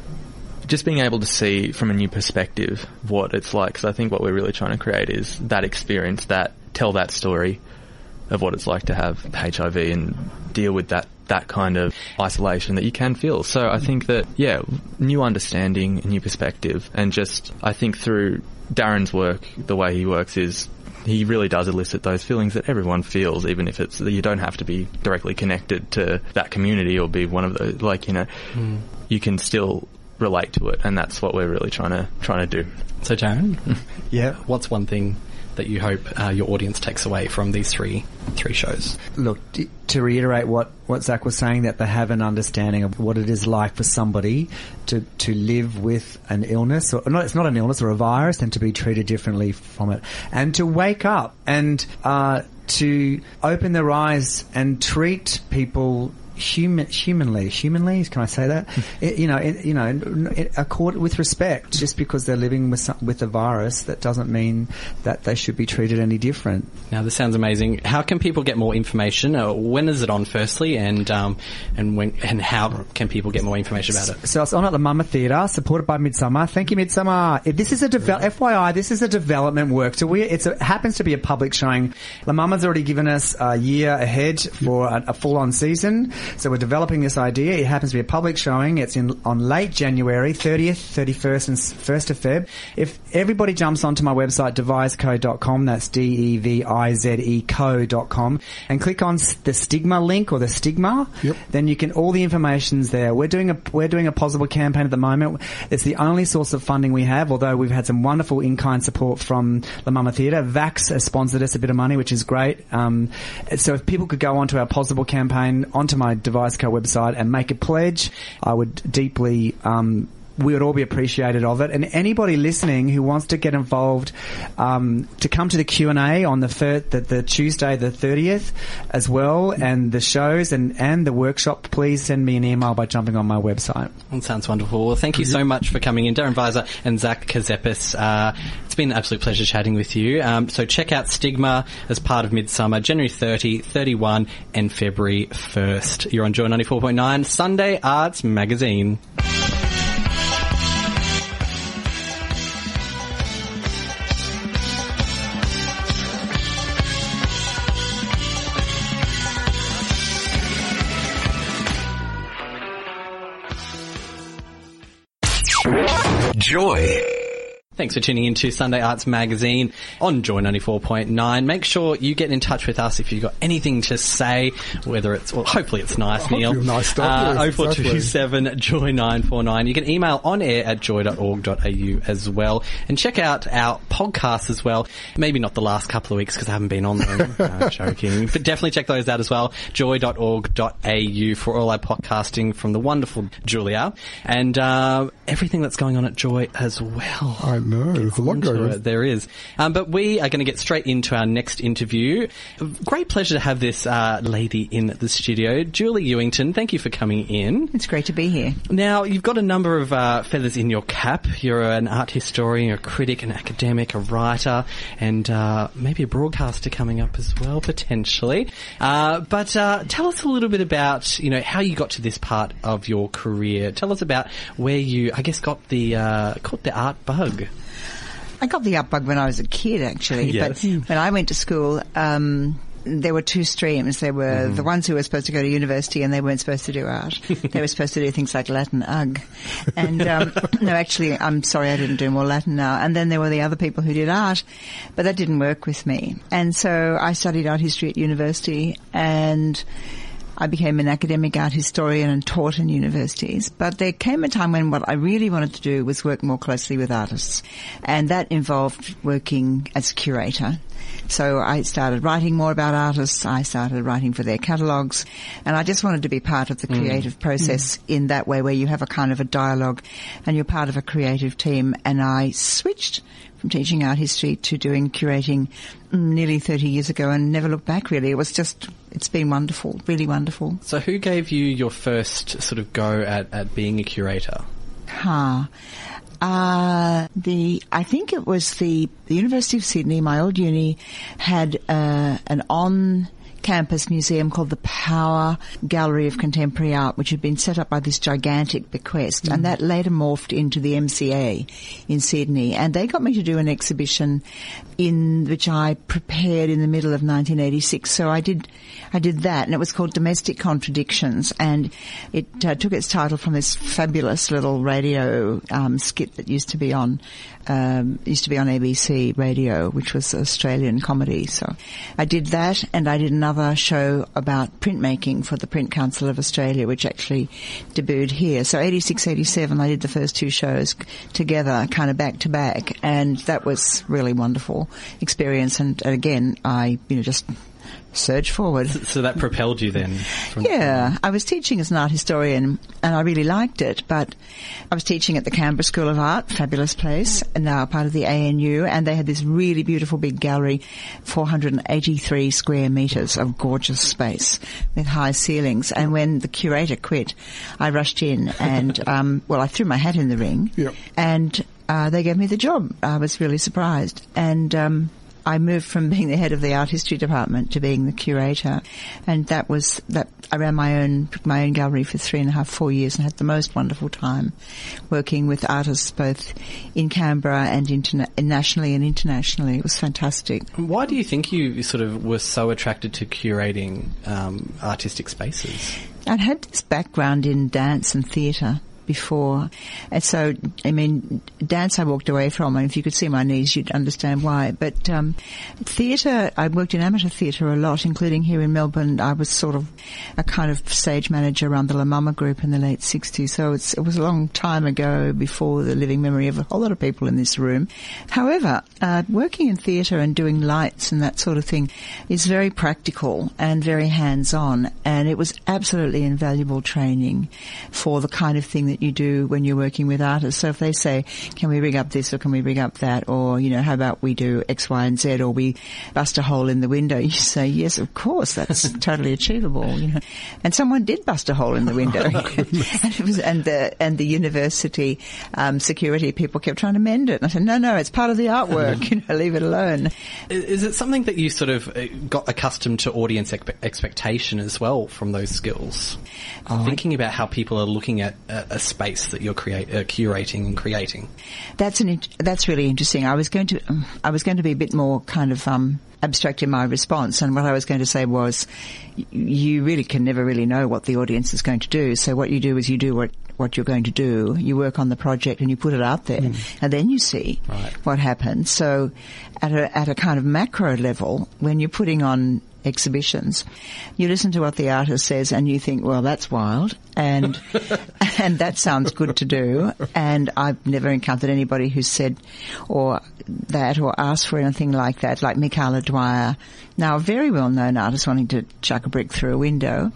just being able to see from a new perspective what it's like. Because I think what we're really trying to create is that experience, that tell that story of what it's like to have H I V and deal with that that kind of isolation that you can feel. So I think that, yeah, new understanding, new perspective, and just, I think through Darren's work, the way he works is he really does elicit those feelings that everyone feels, even if it's that you don't have to be directly connected to that community or be one of those, like, you know, mm. you can still relate to it, and that's what we're really trying to trying to do. So Darren, yeah, what's one thing that you hope uh, your audience takes away from these three three shows? Look, d- to reiterate what, what Zach was saying, that they have an understanding of what it is like for somebody to, to live with an illness, or not, it's not an illness or a virus, and to be treated differently from it. And to wake up and uh, to open their eyes and treat people Human, humanly, humanly. Can I say that? it, you know, it, you know, it, accord with respect. Just because they're living with some, with a virus, that doesn't mean that they should be treated any different. Now, this sounds amazing. How can people get more information? Uh, when is it on, firstly, and um, and when and how can people get more information about it? So it's on at the Mama Theatre, supported by Midsumma. Thank you, Midsumma. If this is a devel- F Y I, this is a development work. So we it's a, it happens to be a public showing. La Mama's already given us a year ahead for a, a full-on season. So we're developing this idea. It happens to be a public showing. It's in on late January, thirtieth, thirty-first and first of Feb. If everybody jumps onto my website, devise co dot com, that's D E V I Z E co dot com, and click on the stigma link or the stigma, yep. then you can, all the information's there. We're doing a, we're doing a possible campaign at the moment. It's the only source of funding we have, although we've had some wonderful in-kind support from La Mama Theatre. Vax has sponsored us a bit of money, which is great. Um, so if people could go onto our possible campaign, onto my Devise Co website and make a pledge, I would deeply, um, we would all be appreciated of it. And anybody listening who wants to get involved, um, to come to the Q and A on the, thir- the, the Tuesday the thirtieth as well, and the shows and, and the workshop, please send me an email by jumping on my website. That sounds wonderful. Well, thank you so much for coming in, Darren Weiser and Zach Kazepis. Uh, it's been an absolute pleasure chatting with you. Um, so check out Stigma as part of Midsumma, January thirtieth, thirty-first and February first. You're on Joy ninety-four point nine, Sunday Arts Magazine. Joy Thanks for tuning in to Sunday Arts Magazine on Joy ninety-four point nine. Make sure you get in touch with us if you've got anything to say, whether it's, well, hopefully it's nice, Hopefully Neil. nice stuff, Uh, yes, oh four two seven joy nine four nine. You can email on air at joy dot org dot a u as well. And check out our podcasts as well. Maybe not the last couple of weeks because I haven't been on them. uh, joking. But definitely check those out as well. joy dot org dot a u for all our podcasting from the wonderful Julia. And uh, everything that's going on at Joy as well. I know, there's a lot going on. There is. Um, but we are going to get straight into our next interview. Great pleasure to have this uh, lady in the studio. Julie Ewington, thank you for coming in. It's great to be here. Now, you've got a number of uh, feathers in your cap. You're an art historian, a critic, an academic, a writer, and uh, maybe a broadcaster coming up as well, potentially. Uh, but uh, tell us a little bit about, you know, how you got to this part of your career. Tell us about where you, I guess, got the uh, caught the art bug. I got the art bug when I was a kid, actually. Yes. But when I went to school, um, there were two streams. There were mm-hmm. the ones who were supposed to go to university and they weren't supposed to do art. They were supposed to do things like Latin, ugh. And, um, no, actually, I'm sorry I didn't do more Latin now. And then there were the other people who did art, but that didn't work with me. And so I studied art history at university and I became an academic art historian and taught in universities. But there came a time when what I really wanted to do was work more closely with artists. And that involved working as a curator. So I started writing more about artists. I started writing for their catalogues. And I just wanted to be part of the creative mm. process mm. in that way where you have a kind of a dialogue and you're part of a creative team. And I switched from teaching art history to doing curating nearly thirty years ago and never looked back, really. It was just, it's been wonderful, really wonderful. So who gave you your first sort of go at, at being a curator? Huh. Uh, the, I think it was the, the University of Sydney, my old uni, had uh, an on campus museum called the Power Gallery of Contemporary Art, which had been set up by this gigantic bequest, mm. and that later morphed into the M C A in Sydney. And they got me to do an exhibition in which I prepared in the middle of nineteen eighty-six. So I did, I did that, and it was called Domestic Contradictions, and it uh, took its title from this fabulous little radio um, skit that used to be on. Um, used to be on A B C radio, which was Australian comedy. So I did that, and I did another show about printmaking for the Print Council of Australia, which actually debuted here. So eighty-six, eighty-seven, I did the first two shows together, kind of back to back, and that was really wonderful experience. And, and again, I, you know, just surge forward. So that propelled you then? From yeah, I was teaching as an art historian and I really liked it, but I was teaching at the Canberra School of Art, fabulous place, and now part of the A N U, and they had this really beautiful big gallery, four hundred eighty-three square metres of gorgeous space with high ceilings. And when the curator quit, I rushed in and, um, well, I threw my hat in the ring, yep. and uh, they gave me the job. I was really surprised. And um I moved from being the head of the art history department to being the curator, and that was that. I ran my own my own gallery for three and a half, four years, and had the most wonderful time working with artists both in Canberra and interna- nationally and internationally. It was fantastic. Why do you think you sort of were so attracted to curating um, artistic spaces? I'd had this background in dance and theatre before. And so, I mean, dance I walked away from, and if you could see my knees, you'd understand why. But um, theatre, I worked in amateur theatre a lot, including here in Melbourne. I was sort of a kind of stage manager around the La Mama group in the late sixties, so it's, it was a long time ago before the living memory of a whole lot of people in this room. However, uh, working in theatre and doing lights and that sort of thing is very practical and very hands-on, and it was absolutely invaluable training for the kind of thing that you do when you're working with artists. So if they say, can we rig up this or can we rig up that, or, you know, how about we do X, Y, and Z, or we bust a hole in the window, you say, yes, of course, that's totally achievable. You know. And someone did bust a hole in the window. and it was, and the and the university um, security people kept trying to mend it. And I said, no, no, it's part of the artwork. You know, leave it alone. Is it something that you sort of got accustomed to audience expe- expectation as well from those skills? Oh, Thinking I... about how people are looking at a, a space that you're create, uh, curating and creating? That's an int- that's really interesting. I was going to um, I was going to be a bit more kind of um, abstract in my response, and what I was going to say was, y- you really can never really know what the audience is going to do. So what you do is you do what what you're going to do. You work on the project and you put it out there, mm. and then you see right. what happens. So at a at a kind of macro level, when you're putting on exhibitions, you listen to what the artist says and you think, well, that's wild, and and that sounds good to do. And I've never encountered anybody who said or that or asked for anything like that, like Michaela Dwyer, now a very well-known artist wanting to chuck a brick through a window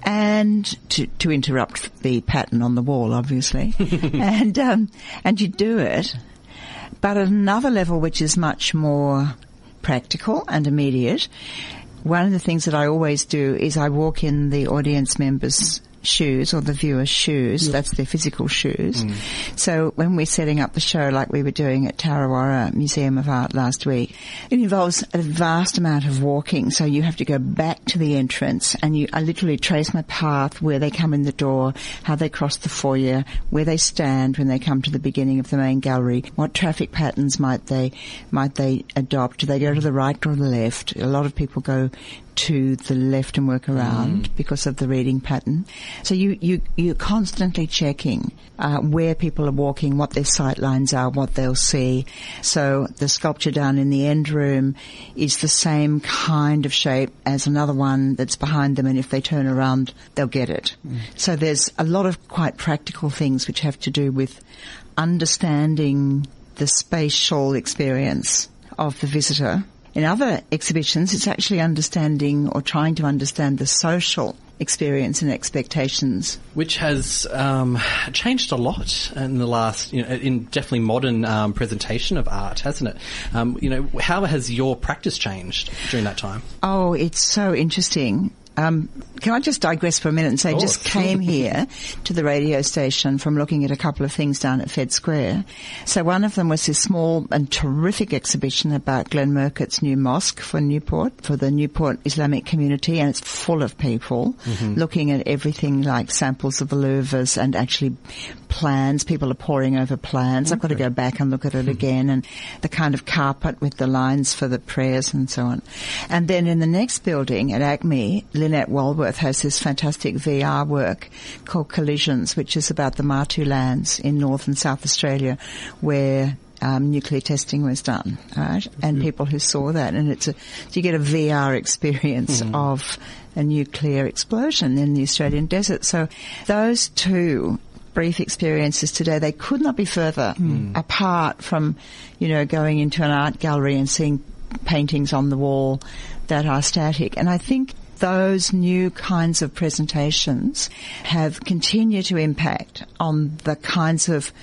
and to, to interrupt the pattern on the wall, obviously. and um, and you do it. But at another level, which is much more practical and immediate, one of the things that I always do is I walk in the audience members' shoes or the viewer's shoes. Yep. That's their physical shoes. Mm. So when we're setting up the show like we were doing at Tarawara Museum of Art last week, it involves a vast amount of walking. So you have to go back to the entrance and you, I literally trace my path, where they come in the door, how they cross the foyer, where they stand when they come to the beginning of the main gallery, what traffic patterns might they, might they adopt. Do they go to the right or the left? A lot of people go to the left and work around mm. because of the reading pattern. So you, you, you're constantly checking uh, where people are walking, what their sight lines are, what they'll see. So the sculpture down in the end room is the same kind of shape as another one that's behind them, and if they turn around, they'll get it. Mm. So there's a lot of quite practical things which have to do with understanding the spatial experience of the visitor. In other exhibitions, it's actually understanding or trying to understand the social experience and expectations, which has um, changed a lot in the last, you know, in definitely modern um, presentation of art, hasn't it? Um, you know, how has your practice changed during that time? Oh, it's so interesting. Um, can I just digress for a minute and say, I just came here to the radio station from looking at a couple of things down at Fed Square. So one of them was this small and terrific exhibition about Glenn Murcutt's new mosque for Newport, for the Newport Islamic community, and it's full of people mm-hmm. looking at everything like samples of the louvres and actually plans. People are poring over plans. Okay. I've got to go back and look at it again, and the kind of carpet with the lines for the prayers and so on. And then in the next building at Acme, Lynette Walworth has this fantastic V R work called Collisions, which is about the Martu lands in North and South Australia where um, nuclear testing was done, right? And mm-hmm. people who saw that, and it's a, you get a V R experience mm-hmm. of a nuclear explosion in the Australian desert. So those two brief experiences today, they could not be further mm. apart from, you know, going into an art gallery and seeing paintings on the wall that are static. And I think those new kinds of presentations have continued to impact on the kinds of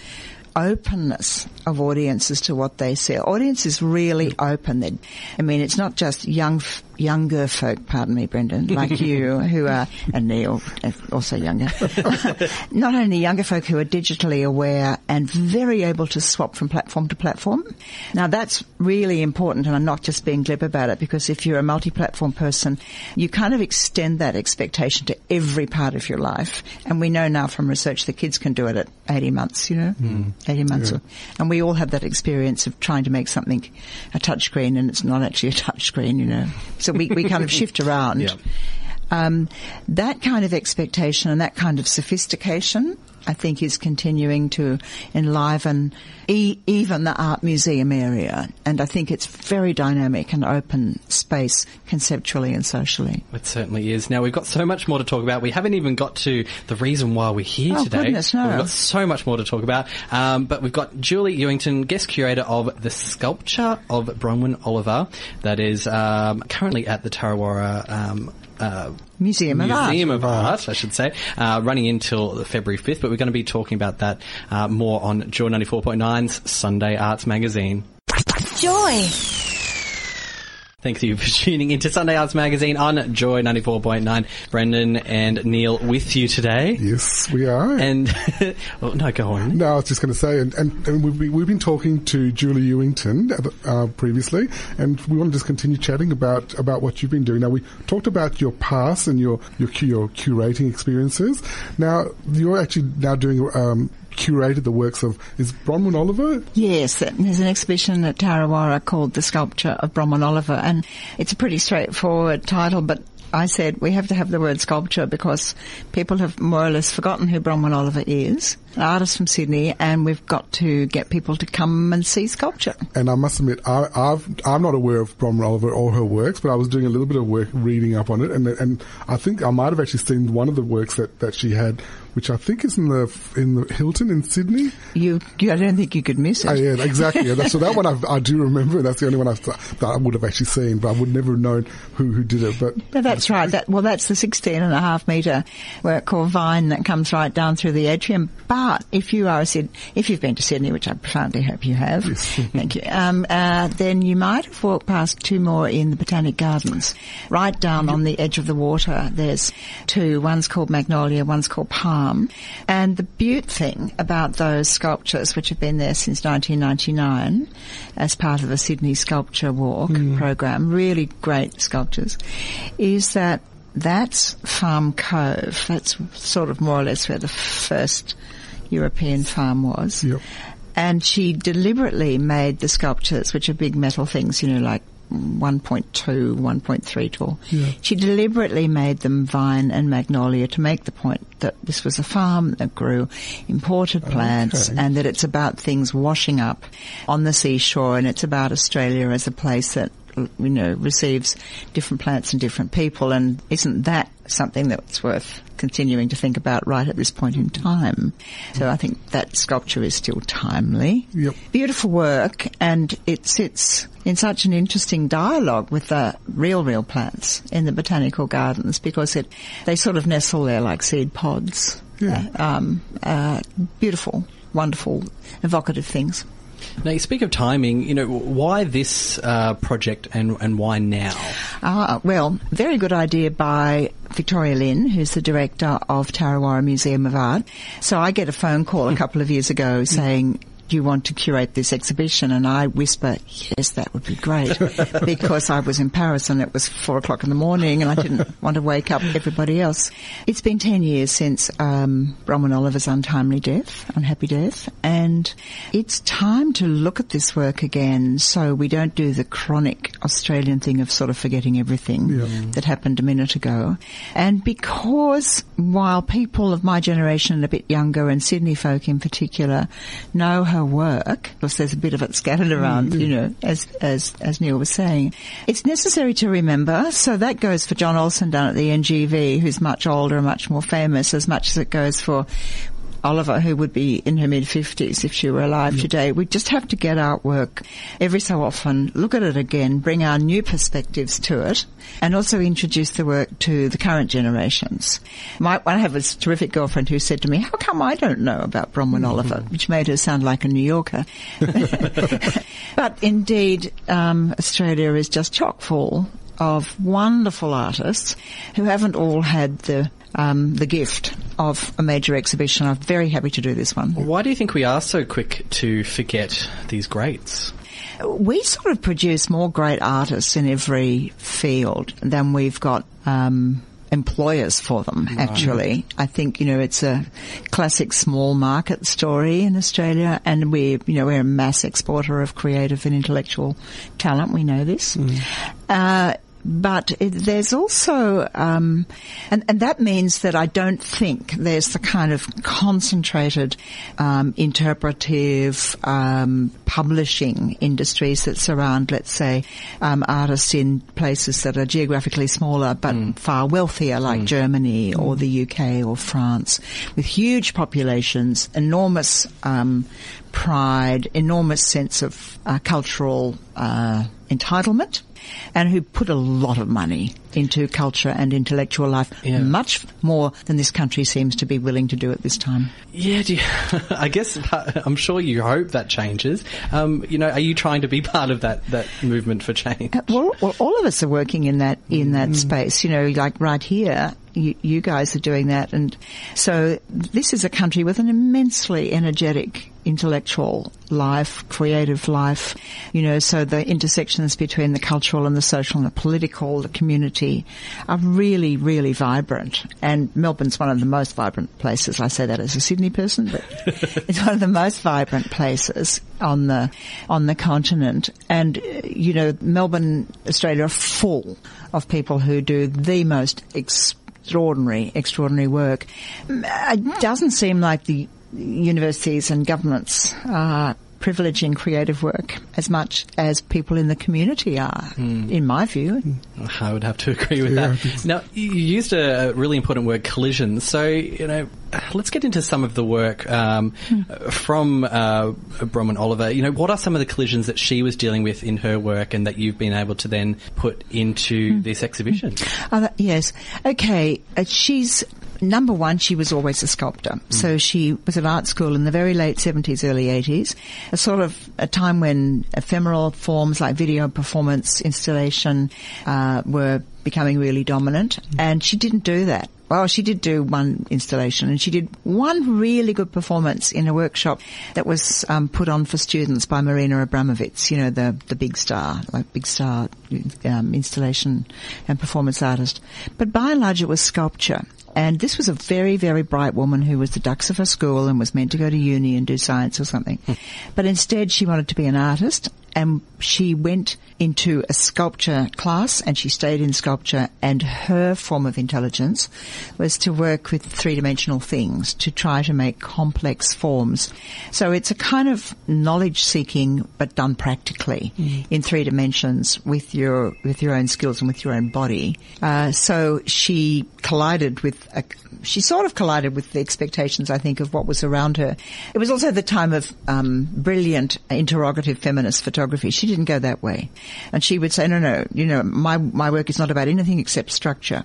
openness of audiences to what they see. Audience is really open. They're, I mean, it's not just young, younger folk, pardon me, Brendan, like you, who are, and Neil, also younger. Not only younger folk who are digitally aware and very able to swap from platform to platform. Now, that's really important, and I'm not just being glib about it, because if you're a multi-platform person, you kind of extend that expectation to every part of your life. And we know now from research that kids can do it at eighty months, you know, mm. eighty months. Yeah. And we all have that experience of trying to make something a touchscreen, and it's not actually a touchscreen, you know. So we, we kind of shift around. Yeah. Um, that kind of expectation and that kind of sophistication, I think, is continuing to enliven e- even the art museum area. And I think it's very dynamic and open space conceptually and socially. It certainly is. Now, we've got so much more to talk about. We haven't even got to the reason why we're here oh, today. Goodness, no. We've got so much more to talk about. Um, but we've got Julie Ewington, guest curator of the sculpture of Bronwyn Oliver, that is um, currently at the Tarawara um Uh, Museum of Art. Museum of Art, I should say, uh, running until February fifth, but we're going to be talking about that uh, more on Joy ninety-four point nine's Sunday Arts Magazine. Joy. Thank you for tuning into Sunday Arts Magazine on Joy ninety-four point nine. Brendan and Neil with you today. Yes, we are. And, well, no, go on. No, I was just going to say, and, and, and we've, been, we've been talking to Julie Ewington uh, previously, and we want to just continue chatting about, about what you've been doing. Now, we talked about your past and your, your, your curating experiences. Now, you're actually now doing... Um, curated the works of, is Bronwyn Oliver? Yes, there's an exhibition at Tarawara called The Sculpture of Bronwyn Oliver, and it's a pretty straightforward title, but I said we have to have the word sculpture because people have more or less forgotten who Bronwyn Oliver is, an artist from Sydney, and we've got to get people to come and see sculpture. And I must admit, I, I've, I'm not aware of Bronwyn Oliver or her works, but I was doing a little bit of work reading up on it, and and I think I might have actually seen one of the works that, that she had, which I think is in the in the Hilton in Sydney. You, you I don't think you could miss it. Oh, yeah, exactly. Yeah, that's, so that one I, I do remember. That's the only one I've, that I would have actually seen, but I would never have known who, who did it. But no, that's right. That, well, that's the sixteen and a half metre work called Vine that comes right down through the atrium. But if you are a Syd- if you've been to Sydney, which I profoundly hope you have, yes. Thank you, um, uh, then you might have walked past two more in the Botanic Gardens. Right down yep. on the edge of the water, there's two. One's called Magnolia, one's called Palm. And the beaut thing about those sculptures, which have been there since nineteen ninety-nine as part of the Sydney Sculpture Walk mm. program, really great sculptures, is that that's Farm Cove. That's sort of more or less where the first European farm was. Yep. And she deliberately made the sculptures, which are big metal things, you know, like one point two, one point three tall. Yeah. She deliberately made them Vine and Magnolia to make the point that this was a farm that grew imported plants, okay. and that it's about things washing up on the seashore, and it's about Australia as a place that, you know, receives different plants and different people. And isn't that something that's worth continuing to think about right at this point in time? So I think that sculpture is still timely. Yep. Beautiful work, and it sits in such an interesting dialogue with the real, real plants in the botanical gardens, because it they sort of nestle there like seed pods. Yeah. Uh, um, uh, beautiful, wonderful, evocative things. Now, you speak of timing, you know, why this uh, project and and why now? Ah, well, very good idea by Victoria Lynn, who's the director of Tarawara Museum of Art. So I get a phone call a couple of years ago saying, do you want to curate this exhibition? And I whisper, yes, that would be great, because I was in Paris and it was four o'clock in the morning and I didn't want to wake up everybody else. It's been ten years since um, Bronwyn Oliver's untimely death, unhappy death, and it's time to look at this work again so we don't do the chronic Australian thing of sort of forgetting everything yeah. that happened a minute ago. And because while people of my generation and a bit younger, and Sydney folk in particular, know her work, because there's a bit of it scattered around, mm, yeah. you know, as, as, as Neil was saying. It's necessary to remember, so that goes for John Olsen down at the N G V, who's much older and much more famous, as much as it goes for Oliver, who would be in her mid-fifties if she were alive yeah. today. We just have to get our work every so often, look at it again, bring our new perspectives to it, and also introduce the work to the current generations. My, I have a terrific girlfriend who said to me, how come I don't know about Bronwyn mm-hmm. Oliver? Which made her sound like a New Yorker. But indeed, um, Australia is just chock full of wonderful artists who haven't all had the Um, the gift of a major exhibition. I'm very happy to do this one. Why do you think we are so quick to forget these greats? We sort of produce more great artists in every field than we've got um, employers for them, actually. Right. I think, you know, it's a classic small market story in Australia, and we're, you know, we're a mass exporter of creative and intellectual talent. We know this. Mm. Uh, But it, there's also, um, and, and that means that I don't think there's the kind of concentrated, um, interpretive, um, publishing industries that surround, let's say, um, artists in places that are geographically smaller but mm. far wealthier, like mm. Germany mm. or the U K or France, with huge populations, enormous, um, pride, enormous sense of uh, cultural uh, entitlement. and who put a lot of money into culture and intellectual life, Yeah. much more than this country seems to be willing to do at this time. Yeah, do you, I guess uh, I'm sure you hope that changes. Um, you know, are you trying to be part of that, that movement for change? Uh, Well, well, all of us are working in that in that space. You know, like right here, you, you guys are doing that, and so this is a country with an immensely energetic intellectual life, creative life. You know, so the intersections between the cultural and the social and the political, the community, are really, really vibrant. And Melbourne's one of the most vibrant places. I say that as a Sydney person, but it's one of the most vibrant places on the on the continent. And uh, you know, Melbourne, Australia, are full of people who do the most extraordinary, extraordinary work. It doesn't seem like the universities and governments are privileging creative work as much as people in the community are, mm. in my view. I would have to agree with Yeah. that. Now, you used a really important word, collision. So, you know, let's get into some of the work um, mm. from uh, Bronwyn Oliver. You know, what are some of the collisions that she was dealing with in her work and that you've been able to then put into mm. this exhibition? Uh, yes. Okay. Uh, she's... Number one, she was always a sculptor. Mm. So she was at art school in the very late seventies, early eighties, a sort of a time when ephemeral forms like video performance, installation, uh, were becoming really dominant. Mm. And she didn't do that. Well, she did do one installation, and she did one really good performance in a workshop that was um, put on for students by Marina Abramovitz, you know, the the big star, like big star um, installation and performance artist. But by and large, it was sculpture. And this was a very, very bright woman who was the dux of her school and was meant to go to uni and do science or something. But instead, she wanted to be an artist, and she went into a sculpture class, and she stayed in sculpture, and her form of intelligence was to work with three-dimensional things, to try to make complex forms. So it's a kind of knowledge-seeking, but done practically mm. in three dimensions with your with your own skills and with your own body. Uh, so she collided with, a, she sort of collided with the expectations, I think, of what was around her. It was also the time of um, brilliant interrogative feminist photography. She didn't go that way. And she would say, no, no, you know, my, my work is not about anything except structure.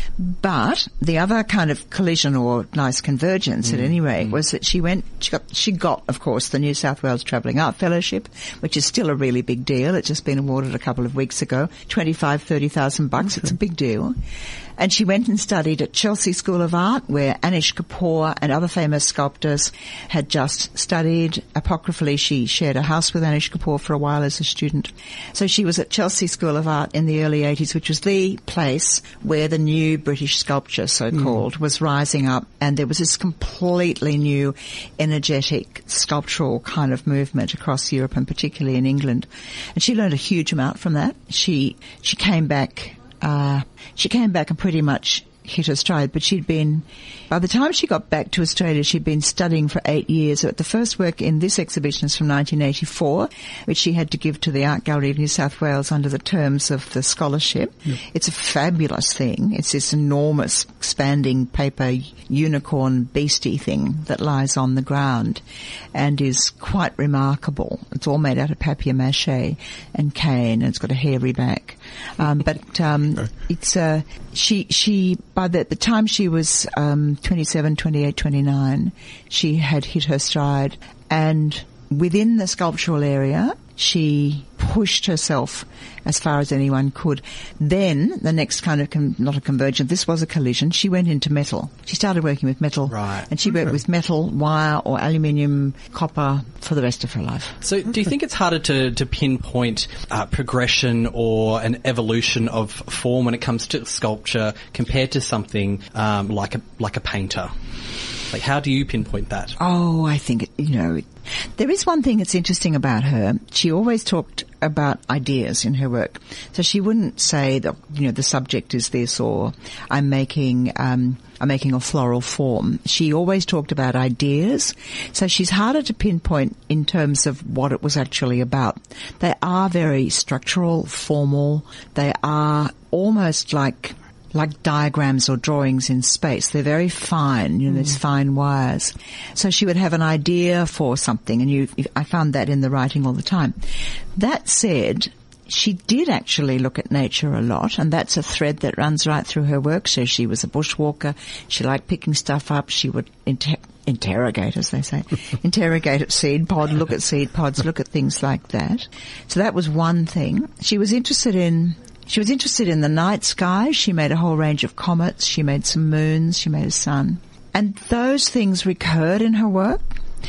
But the other kind of collision or nice convergence, mm. at any rate, mm. was that she went, she got, she got, of course, the New South Wales Travelling Art Fellowship, which is still a really big deal. It's just been awarded a couple of weeks ago. twenty-five, thirty thousand bucks. Okay. It's a big deal. And she went and studied at Chelsea School of Art, where Anish Kapoor and other famous sculptors had just studied. Apocryphally, she shared a house with Anish Kapoor for a while as a student. So she was at Chelsea School of Art in the early eighties, which was the place where the new British sculpture, so-called, mm. was rising up. And there was this completely new, energetic, sculptural kind of movement across Europe and particularly in England. And she learned a huge amount from that. She, she came back Uh, she came back and pretty much hit her stride, but she'd been, by the time she got back to Australia, she'd been studying for eight years. The first work in this exhibition is from nineteen eighty-four, which she had to give to the Art Gallery of New South Wales under the terms of the scholarship. Yep. It's a fabulous thing. It's this enormous, expanding paper unicorn beastie thing that lies on the ground and is quite remarkable. It's all made out of papier-mâché and cane, and it's got a hairy back. Um, but um, it's uh, she she by the, the time she was um, twenty-seven, twenty-eight, twenty-nine, she had hit her stride, and within the sculptural area, she pushed herself as far as anyone could. Then the next kind of con- not a convergence, this was a collision. She went into metal. She started working with metal, right? And she worked with metal, wire, or aluminium, copper for the rest of her life. So, do you think it's harder to to pinpoint uh, progression or an evolution of form when it comes to sculpture compared to something um, like a like a painter? Like, how do you pinpoint that? Oh, I think, you know, there is one thing that's interesting about her. She always talked about ideas in her work. So she wouldn't say that, you know, the subject is this, or I'm making, um, I'm making a floral form. She always talked about ideas. So she's harder to pinpoint in terms of what it was actually about. They are very structural, formal. They are almost like like diagrams or drawings in space. They're very fine, you know, mm. there's fine wires. So she would have an idea for something, and you, I found that in the writing all the time. That said, she did actually look at nature a lot, and that's a thread that runs right through her work. So she was a bushwalker. She liked picking stuff up. She would inter- interrogate, as they say, interrogate at seed pod, look at seed pods, look at things like that. So that was one thing. She was interested in She was interested in the night sky. She made a whole range of comets. She made some moons. She made a sun. And those things recurred in her work.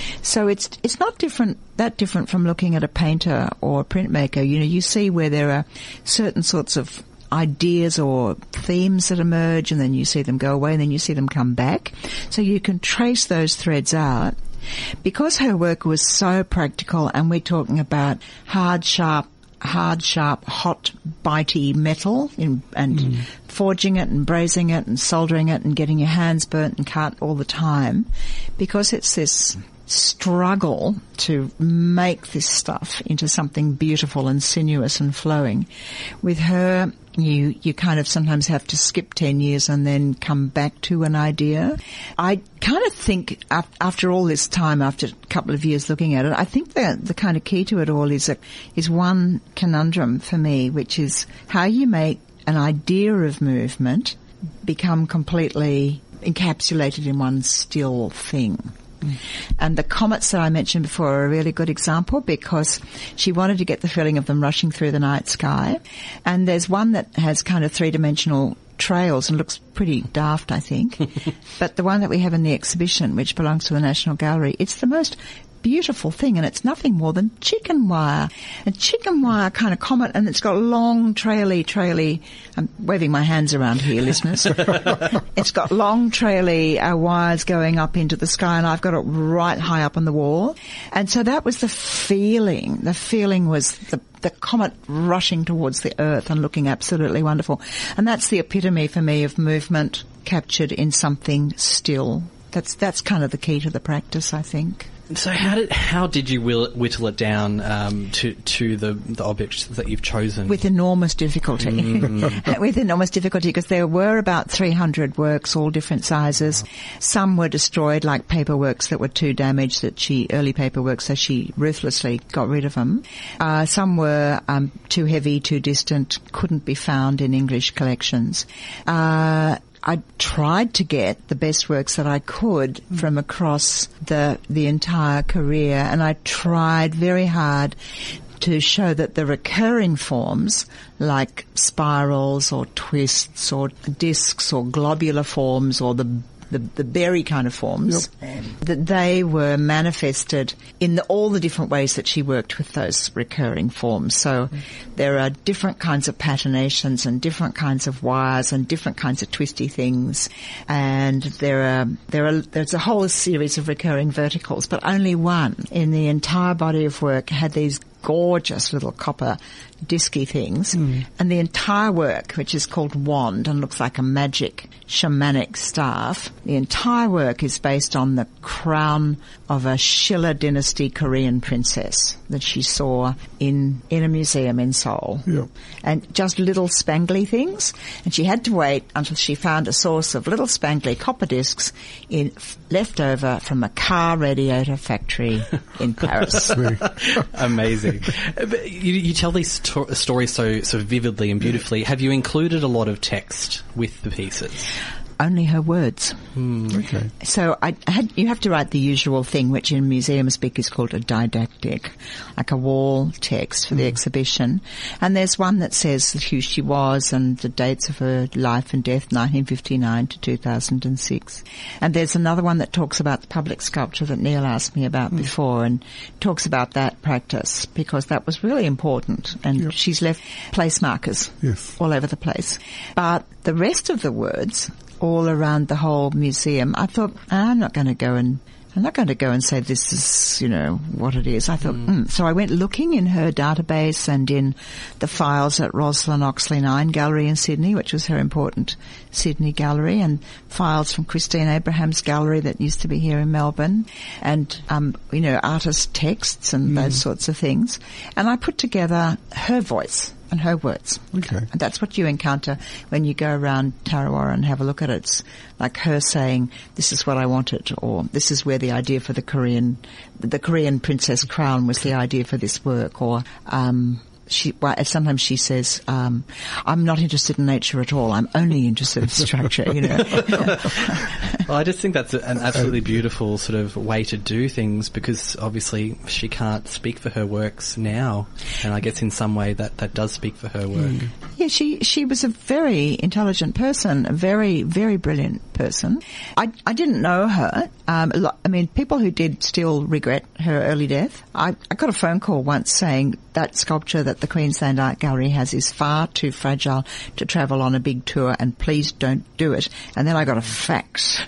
So it's it's not different that different from looking at a painter or a printmaker. You know, you see where there are certain sorts of ideas or themes that emerge, and then you see them go away, and then you see them come back. So you can trace those threads out. Because her work was so practical, and we're talking about hard, sharp, hard, sharp, hot, bitey metal in, and mm. forging it and brazing it and soldering it and getting your hands burnt and cut all the time, because it's this struggle to make this stuff into something beautiful and sinuous and flowing. With her, you you kind of sometimes have to skip ten years and then come back to an idea. I kind of think af- after all this time, after a couple of years looking at it, I think the the kind of key to it all is a, is one conundrum for me, which is how you make an idea of movement become completely encapsulated in one still thing. Mm. And the comets that I mentioned before are a really good example, because she wanted to get the feeling of them rushing through the night sky. And there's one that has kind of three-dimensional trails and looks pretty daft, I think. But the one that we have in the exhibition, which belongs to the National Gallery, it's the most beautiful thing, and it's nothing more than chicken wire. A chicken wire kind of comet, and it's got long, traily, traily, I'm waving my hands around here, listeners. It's got long, traily uh, wires going up into the sky, and I've got it right high up on the wall. And so that was the feeling. The feeling was the the comet rushing towards the Earth and looking absolutely wonderful. And that's the epitome for me of movement captured in something still. That's that's kind of the key to the practice, I think. So how did how did you will, whittle it down um, to to the the objects that you've chosen? With enormous difficulty. Mm. With enormous difficulty, because there were about three hundred works, all different sizes. Wow. Some were destroyed, like paperworks that were too damaged, that she early paperworks, so she ruthlessly got rid of them. Uh, some were um, too heavy, too distant, couldn't be found in English collections. Uh, I tried to get the best works that I could from across the the entire career, and I tried very hard to show that the recurring forms, like spirals or twists or discs or globular forms or the the, the berry kind of forms, yep. that they were manifested in the, all the different ways that she worked with those recurring forms. So mm. there are different kinds of patinations and different kinds of wires and different kinds of twisty things, and there are there are there's a whole series of recurring verticals, but only one in the entire body of work had these gorgeous little copper disky things, mm. and the entire work, which is called Wand and looks like a magic shamanic staff, the entire work is based on the crown of a Shilla dynasty Korean princess that she saw in in a museum in Seoul. Yep. And just little spangly things, and she had to wait until she found a source of little spangly copper discs in left over from a car radiator factory in Paris. Amazing. But you, you tell these sto- stories so so vividly and beautifully. Have you included a lot of text with the pieces? Only her words. Mm. Okay. So I had, you have to write the usual thing, which in museum speak is called a didactic, like a wall text for mm. the exhibition. And there's one that says who she was and the dates of her life and death, nineteen fifty-nine to two thousand six. And there's another one that talks about the public sculpture that Neil asked me about mm. before, and talks about that practice, because that was really important. And yep. she's left place markers yes. all over the place. But the rest of the words, all around the whole museum, I thought, I'm not going to go and I'm not going to go and say this is, you know, what it is. I thought, mm. Mm. So I went looking in her database and in the files at Rosalind Oxley Nine Gallery in Sydney, which was her important Sydney gallery, and files from Christine Abraham's gallery that used to be here in Melbourne, and, um, you know, artist texts and mm. those sorts of things. And I put together her voice and her words. Okay. And that's what you encounter when you go around Tarawara and have a look at it. It's like her saying, this is what I wanted, or this is where the idea for the Korean, the Korean princess crown was the idea for this work, or, um, she, well, sometimes she says, um, I'm not interested in nature at all. I'm only interested in structure, you know. Well, I just think that's an absolutely beautiful sort of way to do things, because obviously she can't speak for her works now. And I guess in some way that, that does speak for her work. Mm. Yeah, she, she was a very intelligent person, a very, very brilliant person. I, I didn't know her. Um, a lot, I mean, people who did still regret her early death. I, I got a phone call once saying that sculpture that the Queensland Art Gallery has is far too fragile to travel on a big tour, and please don't do it. And then I got a fax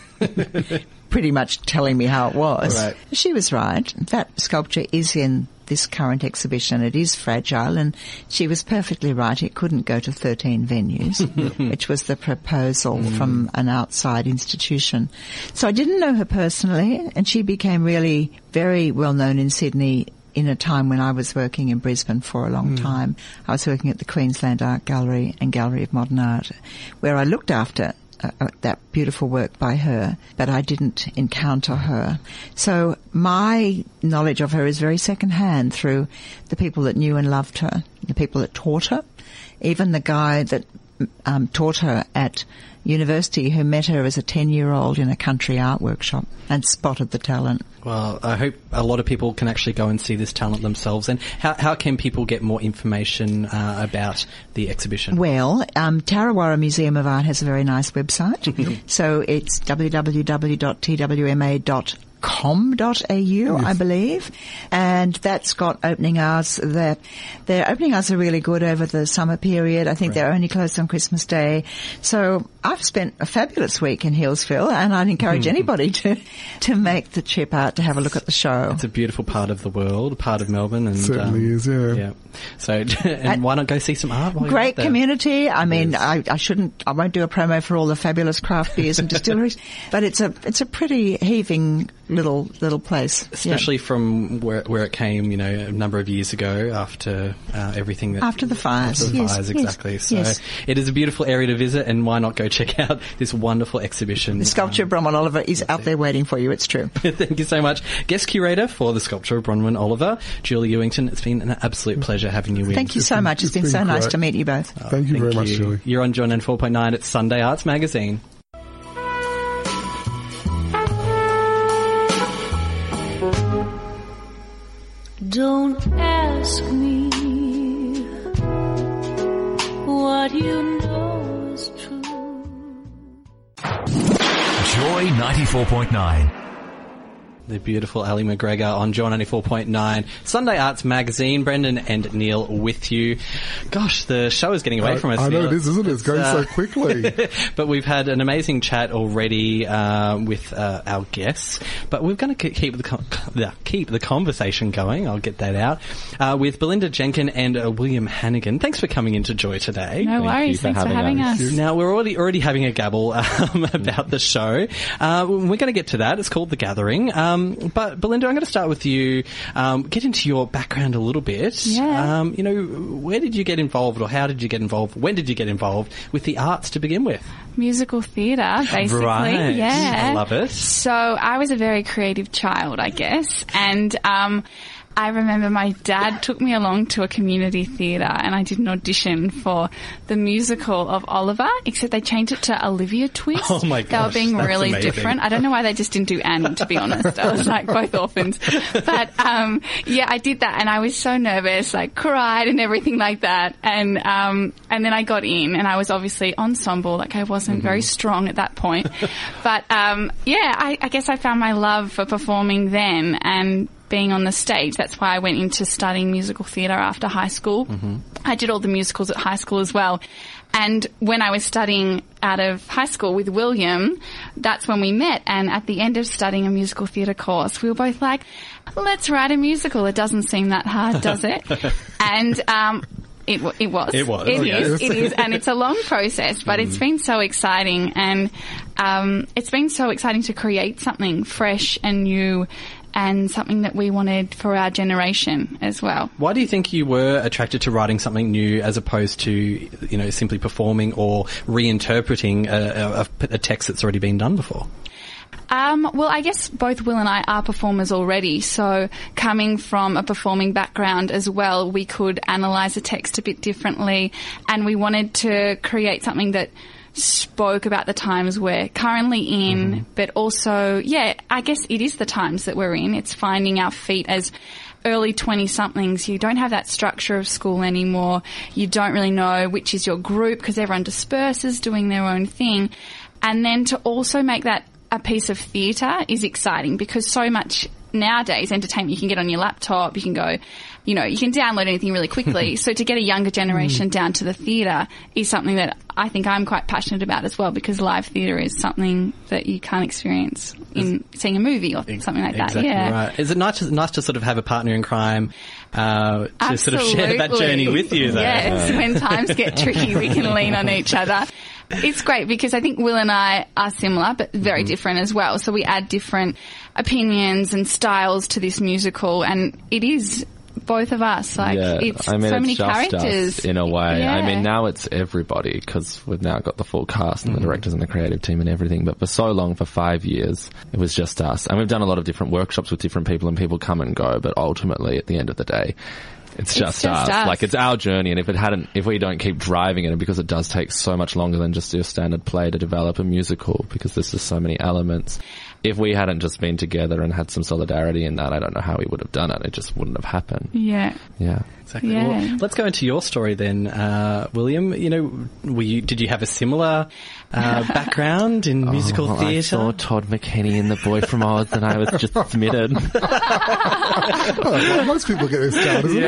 pretty much telling me how it was. Right. She was right. That sculpture is in this current exhibition. It is fragile, and she was perfectly right. It couldn't go to thirteen venues, which was the proposal mm. from an outside institution. So I didn't know her personally, and she became really very well known in Sydney in a time when I was working in Brisbane for a long mm. time. I was working at the Queensland Art Gallery and Gallery of Modern Art, where I looked after Uh, that beautiful work by her, but I didn't encounter her. So my knowledge of her is very second-hand through the people that knew and loved her, the people that taught her, even the guy that um, taught her at university, who met her as a ten-year-old in a country art workshop and spotted the talent. Well, I hope a lot of people can actually go and see this talent themselves. And how, how can people get more information uh, about the exhibition? Well, um, Tarawara Museum of Art has a very nice website. So it's w w w dot t w m a dot com dot a u, yes. I believe, and that's got opening hours. Their, their opening hours are really good over the summer period. I think right. they're only closed on Christmas Day. So I've spent a fabulous week in Hillsville, and I'd encourage anybody to to make the trip out to have a look at the show. It's a beautiful part of the world, part of Melbourne. And, certainly um, is, yeah. yeah. So, and, and why not go see some art while you're Great there? community. I mean, yes. I, I shouldn't, I won't do a promo for all the fabulous craft beers and distilleries, but it's a it's a pretty heaving little little place, especially yeah. from where where it came, you know, a number of years ago after uh, everything that after the fires, after the yes, fires, yes, exactly. So yes. it is a beautiful area to visit, and why not go check out this wonderful exhibition? The sculpture um, of Bronwyn Oliver is out there waiting for you. It's true. Thank you so much, guest curator for the sculpture of Bronwyn Oliver, Julie Ewington. It's been an absolute pleasure having you in. Thank you so much. It's, it's been, been so great. Nice to meet you both. Oh, thank you thank very you. much, Julie. You're on Joy ninety-four point nine at Sunday Arts Magazine. Don't ask me what you know is true. Joy ninety-four point nine. The beautiful Ali McGregor on Joy ninety-four point nine. Sunday Arts Magazine. Brendan and Neil with you. Gosh, the show is getting away I, from us. I Neil. know it is, isn't it? It's, it's going uh, so quickly. But we've had an amazing chat already uh, with uh, our guests. But we're going to keep the con- keep the conversation going. I'll get that out uh, with Belinda Jenkin and uh, William Hannigan. Thanks for coming into Joy today. No Thank worries. For Thanks having for having us. us. Now we're already already having a gabble um, about the show. Uh, we're going to get to that. It's called The Gathering. Um, but Belinda, I'm going to start with you. Um, get into your background a little bit. Yeah. Um, you know, where did you get involved, or how did you get involved? When did you get involved with the arts to begin with? Musical theatre, basically. Right. Yeah. I love it. So I was a very creative child, I guess, and um, I remember my dad took me along to a community theatre, and I did an audition for the musical of Oliver, except they changed it to Olivia Twist. Oh my gosh, they were being that's really amazing. different. I don't know why they just didn't do Anne, to be honest. I was like both orphans. But um, yeah, I did that, and I was so nervous, like cried and everything like that. And um, and then I got in, and I was obviously ensemble, like I wasn't mm-hmm. very strong at that point. But um, yeah, I, I guess I found my love for performing then, and being on the stage. That's why I went into studying musical theatre after high school. Mm-hmm. I did all the musicals at high school as well. And when I was studying out of high school with William, that's when we met. And at the end of studying a musical theatre course, we were both like, let's write a musical. It doesn't seem that hard, does it? and um, it, w- it was. It was. It oh, is. yes. It is. And it's a long process, but mm. it's been so exciting. And um, it's been so exciting to create something fresh and new, and something that we wanted for our generation as well. Why do you think you were attracted to writing something new as opposed to, you know, simply performing or reinterpreting a, a, a text that's already been done before? Um, well, I guess both Will and I are performers already, so coming from a performing background as well, we could analyse the text a bit differently, and we wanted to create something that spoke about the times we're currently in, mm-hmm. but also, yeah, I guess it is the times that we're in. It's finding our feet as early twenty-somethings. You don't have that structure of school anymore. You don't really know which is your group because everyone disperses doing their own thing. And then to also make that a piece of theatre is exciting because so much nowadays entertainment you can get on your laptop, you can go, you know, you can download anything really quickly. So to get a younger generation mm. down to the theatre is something that I think I'm quite passionate about as well, because live theatre is something that you can't experience in seeing a movie or something like that. Exactly yeah. right. Is it nice to, nice to sort of have a partner in crime uh, to Absolutely. sort of share that journey with you, though? Yes, yeah. When times get tricky, we can lean on each other. It's great because I think Will and I are similar but very mm-hmm. different as well. So we add different opinions and styles to this musical, and it is both of us. Like yeah, it's I mean, so it's many just characters us in a way. Yeah. I mean, now it's everybody because we've now got the full cast and mm-hmm. the directors and the creative team and everything. But for so long, for five years, it was just us. And we've done a lot of different workshops with different people, and people come and go. But ultimately, at the end of the day, It's just, it's just us. us. Like, it's our journey, and if it hadn't, if we don't keep driving it, and because it does take so much longer than just your standard play to develop a musical, because there's just so many elements. If we hadn't just been together and had some solidarity in that, I don't know how we would have done it. It just wouldn't have happened. Yeah. Yeah. Exactly. Yeah. Well, let's go into your story then, uh, William. You know, were you, did you have a similar uh, background in musical oh, theatre? I saw Todd McKinney in The Boy from Oz, and I was just smitten. Well, most people get this down, isn't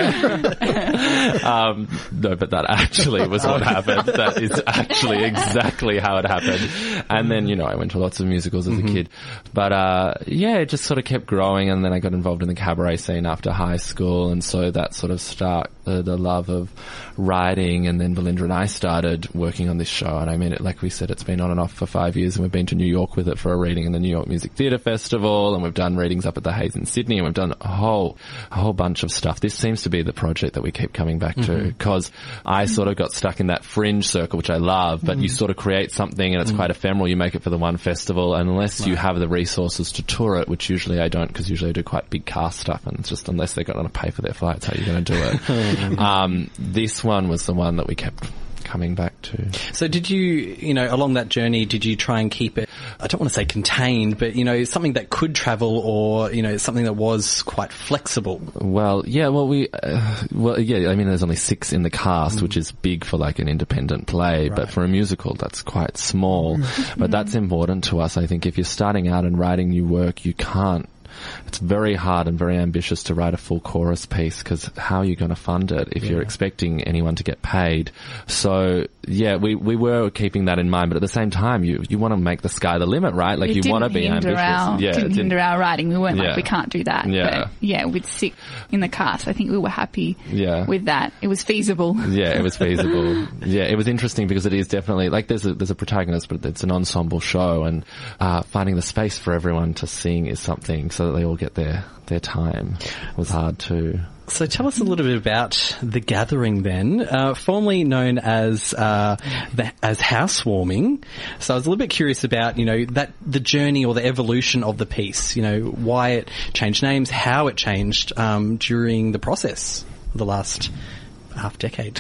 yeah. it? um, no, but that actually was what happened. That is actually exactly how it happened. And then, you know, I went to lots of musicals as mm-hmm. a kid. But, uh, yeah, it just sort of kept growing, and then I got involved in the cabaret scene after high school, and so that sort of started the, the love of writing, and then Belinda and I started working on this show, and I mean, it, like we said, it's been on and off for five years, and we've been to New York with it for a reading in the New York Music Theatre Festival, and we've done readings up at the Hayes in Sydney, and we've done a whole, a whole bunch of stuff. This seems to be the project that we keep coming back mm-hmm. to, because I sort of got stuck in that fringe circle, which I love, but mm-hmm. you sort of create something, and it's mm-hmm. quite ephemeral. You make it for the one festival, and unless right. you have the resources to tour it, which usually I don't, because usually I do quite big cast stuff, and it's just unless they've got to pay for their flights, how are you going to do it? um, this one was the one that we kept coming back to. So did you, you know, along that journey, did you try and keep it, I don't want to say contained, but, you know, something that could travel, or, you know, something that was quite flexible? Well, yeah, well, we, uh, well, yeah, I mean, there's only six in the cast, mm. which is big for like an independent play, right. but for a musical, that's quite small. But that's important to us. I think if you're starting out and writing new work, you can't, it's very hard and very ambitious to write a full chorus piece, because how are you going to fund it if yeah. you're expecting anyone to get paid? So, yeah, we, we were keeping that in mind, but at the same time, you you want to make the sky the limit, right? Like, it you want to be ambitious. Our, yeah, it didn't, didn't hinder our writing. We weren't yeah. like, we can't do that. Yeah. But, yeah, with six in the cast, I think we were happy yeah. with that. It was feasible. Yeah, it was feasible. yeah, it was interesting because it is definitely, like, there's a, there's a protagonist, but it's an ensemble show, and uh, finding the space for everyone to sing is something, so that they all get their, their time was hard too. So tell us a little bit about The Gathering then, uh, formerly known as uh, the, as Housewarming. So I was a little bit curious about, you know, that the journey or the evolution of the piece, you know, why it changed names, how it changed um, during the process of the last half decade.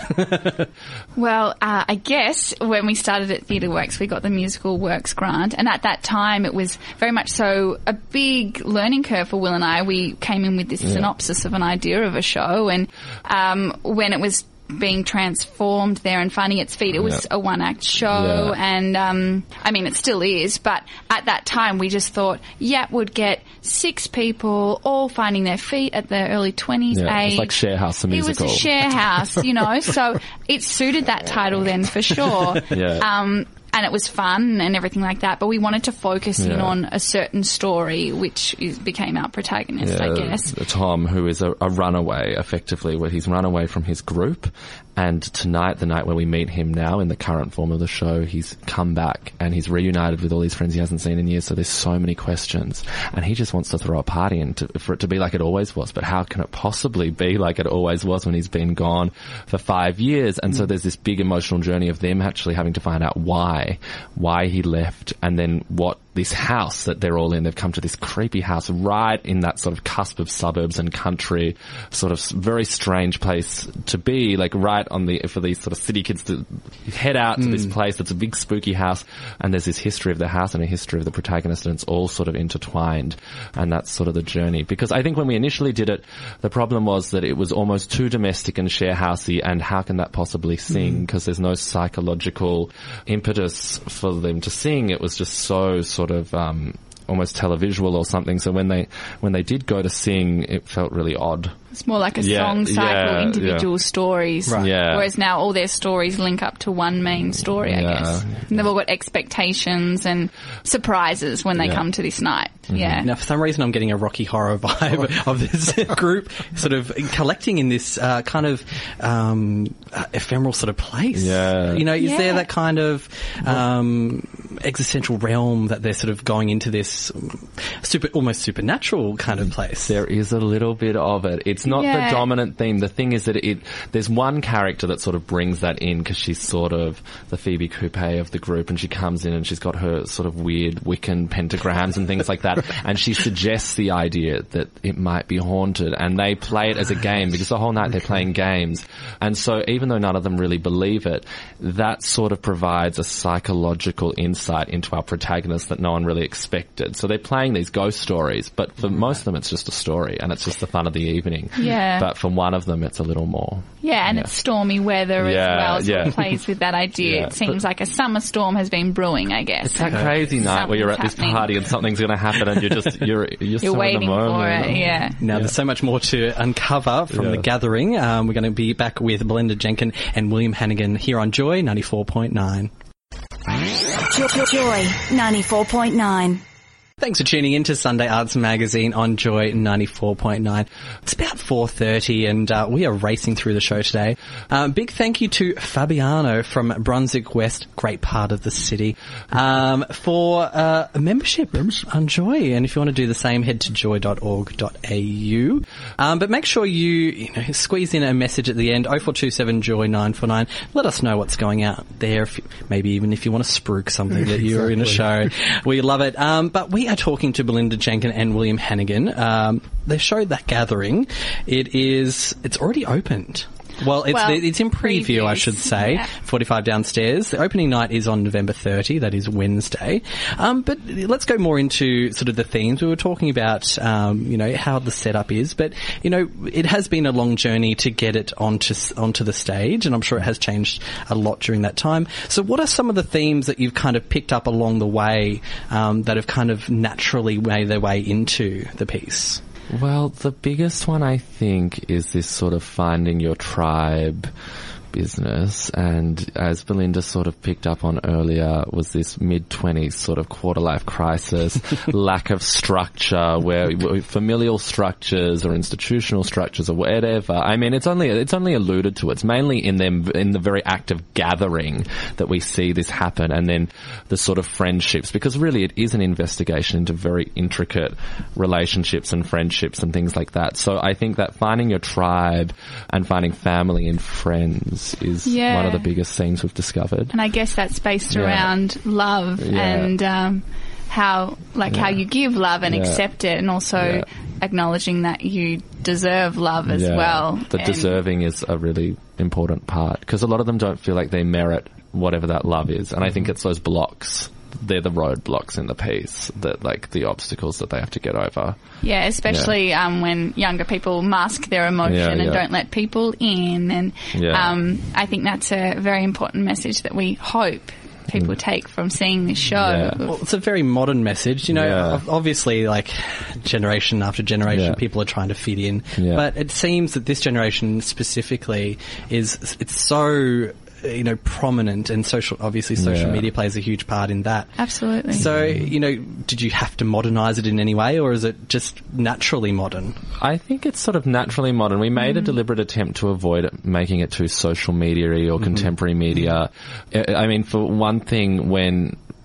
Well, uh, I guess when we started at Theatre Works, we got the Musical Works grant, and at that time it was very much so a big learning curve for Will and I. We came in with this yeah. synopsis of an idea of a show, and um, when it was being transformed there and finding its feet, it was yep. a one-act show, yeah. and um, I mean, it still is, but at that time we just thought, yeah, would get six people all finding their feet at their early twenties yeah, age. It's like Share House, the musical. It was a share house, you know, so it suited that title then for sure. yeah. Um, and it was fun and everything like that, but we wanted to focus yeah. in on a certain story, which is, became our protagonist, yeah, I guess. Tom, who is a, a runaway, effectively, where he's run away from his group, and tonight, the night where we meet him now in the current form of the show, he's come back and he's reunited with all these friends he hasn't seen in years, so there's so many questions, and he just wants to throw a party and to, for it to be like it always was, but how can it possibly be like it always was when he's been gone for five years? And mm. so there's this big emotional journey of them actually having to find out why, why he left, and then what this house that they're all in. They've come to this creepy house right in that sort of cusp of suburbs and country, sort of very strange place to be, like right on the, for these sort of city kids to head out to Mm. this place that's a big spooky house, and there's this history of the house and a history of the protagonist, and it's all sort of intertwined, and that's sort of the journey. Because I think when we initially did it, the problem was that it was almost too domestic and sharehousey, and how can that possibly sing? Because there's no psychological impetus for them to sing. It was just so sort of um, almost televisual or something. So when they when they did go to sing, it felt really odd. It's more like a Yeah, song cycle, yeah, individual yeah. stories. Right. Yeah. Whereas now all their stories link up to one main story, I Yeah. guess. And they've all got expectations and surprises when they Yeah. come to this night. Mm-hmm. Yeah. Now, for some reason, I'm getting a Rocky Horror vibe of this group sort of collecting in this uh, kind of um, uh, ephemeral sort of place. Yeah. You know, is Yeah. there that kind of um, existential realm that they're sort of going into this super, almost supernatural kind of place? There is a little bit of it. It's not Yeah. the dominant theme. The thing is that it, there's one character that sort of brings that in, because she's sort of the Phoebe Coupe of the group, and she comes in and she's got her sort of weird Wiccan pentagrams and things like that, and she suggests the idea that it might be haunted, and they play it as a game, because the whole night they're playing games. And so even though none of them really believe it, that sort of provides a psychological insight into our protagonist that no one really expected. So they're playing these ghost stories, but for most of them it's just a story, and it's just the fun of the evening. Yeah. But for one of them it's a little more. Yeah, and Yeah. it's stormy weather Yeah, as well, so yeah. it plays with that idea. Yeah. It seems like a summer storm has been brewing, I guess. It's that crazy night where you're at Something's this happening. party and something's going to happen, and you're just you're you're, You're so in waiting the for moment. it, yeah. Now, there's so much more to uncover from Yeah. The Gathering. Um, we're going to be back with Belinda Jenkin and William Hannigan here on Joy ninety-four point nine. Joy ninety-four point nine. Thanks for tuning in to Sunday Arts Magazine on Joy ninety-four point nine. It's about four thirty and uh, we are racing through the show today. Um, big thank you to Fabiano from Brunswick West, great part of the city, um, for uh, a membership, membership on Joy. And if you want to do the same, head to joy dot org dot a u. Um, but make sure you, you know, squeeze in a message at the end, oh four two seven joy nine four nine. Let us know what's going out there, if you, maybe even if you want to spruik something that you're in a show. We love it. Um, but we are talking to Belinda Jenkin and William Hannigan. Um, they showed that gathering. It is, it's already opened. Well, it's Well, it's in preview, I previews, should say. yeah. forty-five downstairs. The opening night is on November thirtieth. That is Wednesday. Um, but let's go more into sort of the themes. We were talking about, um, you know, how the setup is. But, you know, it has been a long journey to get it onto onto the stage, and I'm sure it has changed a lot during that time. So what are some of the themes that you've kind of picked up along the way um, that have kind of naturally made their way into the piece? Well, the biggest one, I think, is this sort of finding your tribe business, and as Belinda sort of picked up on earlier, was this mid-twenties sort of quarter-life crisis, lack of structure, where where familial structures or institutional structures or whatever. I mean, it's only it's only alluded to. It's mainly in them in the very act of gathering that we see this happen, and then the sort of friendships, because really it is an investigation into very intricate relationships and friendships and things like that. So I think that finding your tribe and finding family and friends is Yeah. one of the biggest things we've discovered. And I guess that's based Yeah. around love Yeah. and um, how, like, how you give love and Yeah. accept it, and also Yeah. acknowledging that you deserve love as Yeah. well. The And- deserving is a really important part, because a lot of them don't feel like they merit whatever that love is. And I think it's those blocks. They're the roadblocks in the piece, that like the obstacles that they have to get over. Yeah, especially Um, when younger people mask their emotion Yeah, and yeah. don't let people in. And Yeah. um, I think that's a very important message that we hope people take from seeing this show. Yeah. Well, it's a very modern message, you know. Yeah. ob- Obviously, like generation after generation, Yeah. people are trying to fit in. Yeah. But it seems that this generation specifically is it's so you know prominent, and social. Obviously, social Yeah. media plays a huge part in that. Absolutely. So, you know, did you have to modernise it in any way, or is it just naturally modern? I think it's sort of naturally modern. We made a deliberate attempt to avoid it, making it too social media-y or contemporary media. I I mean, for one thing, when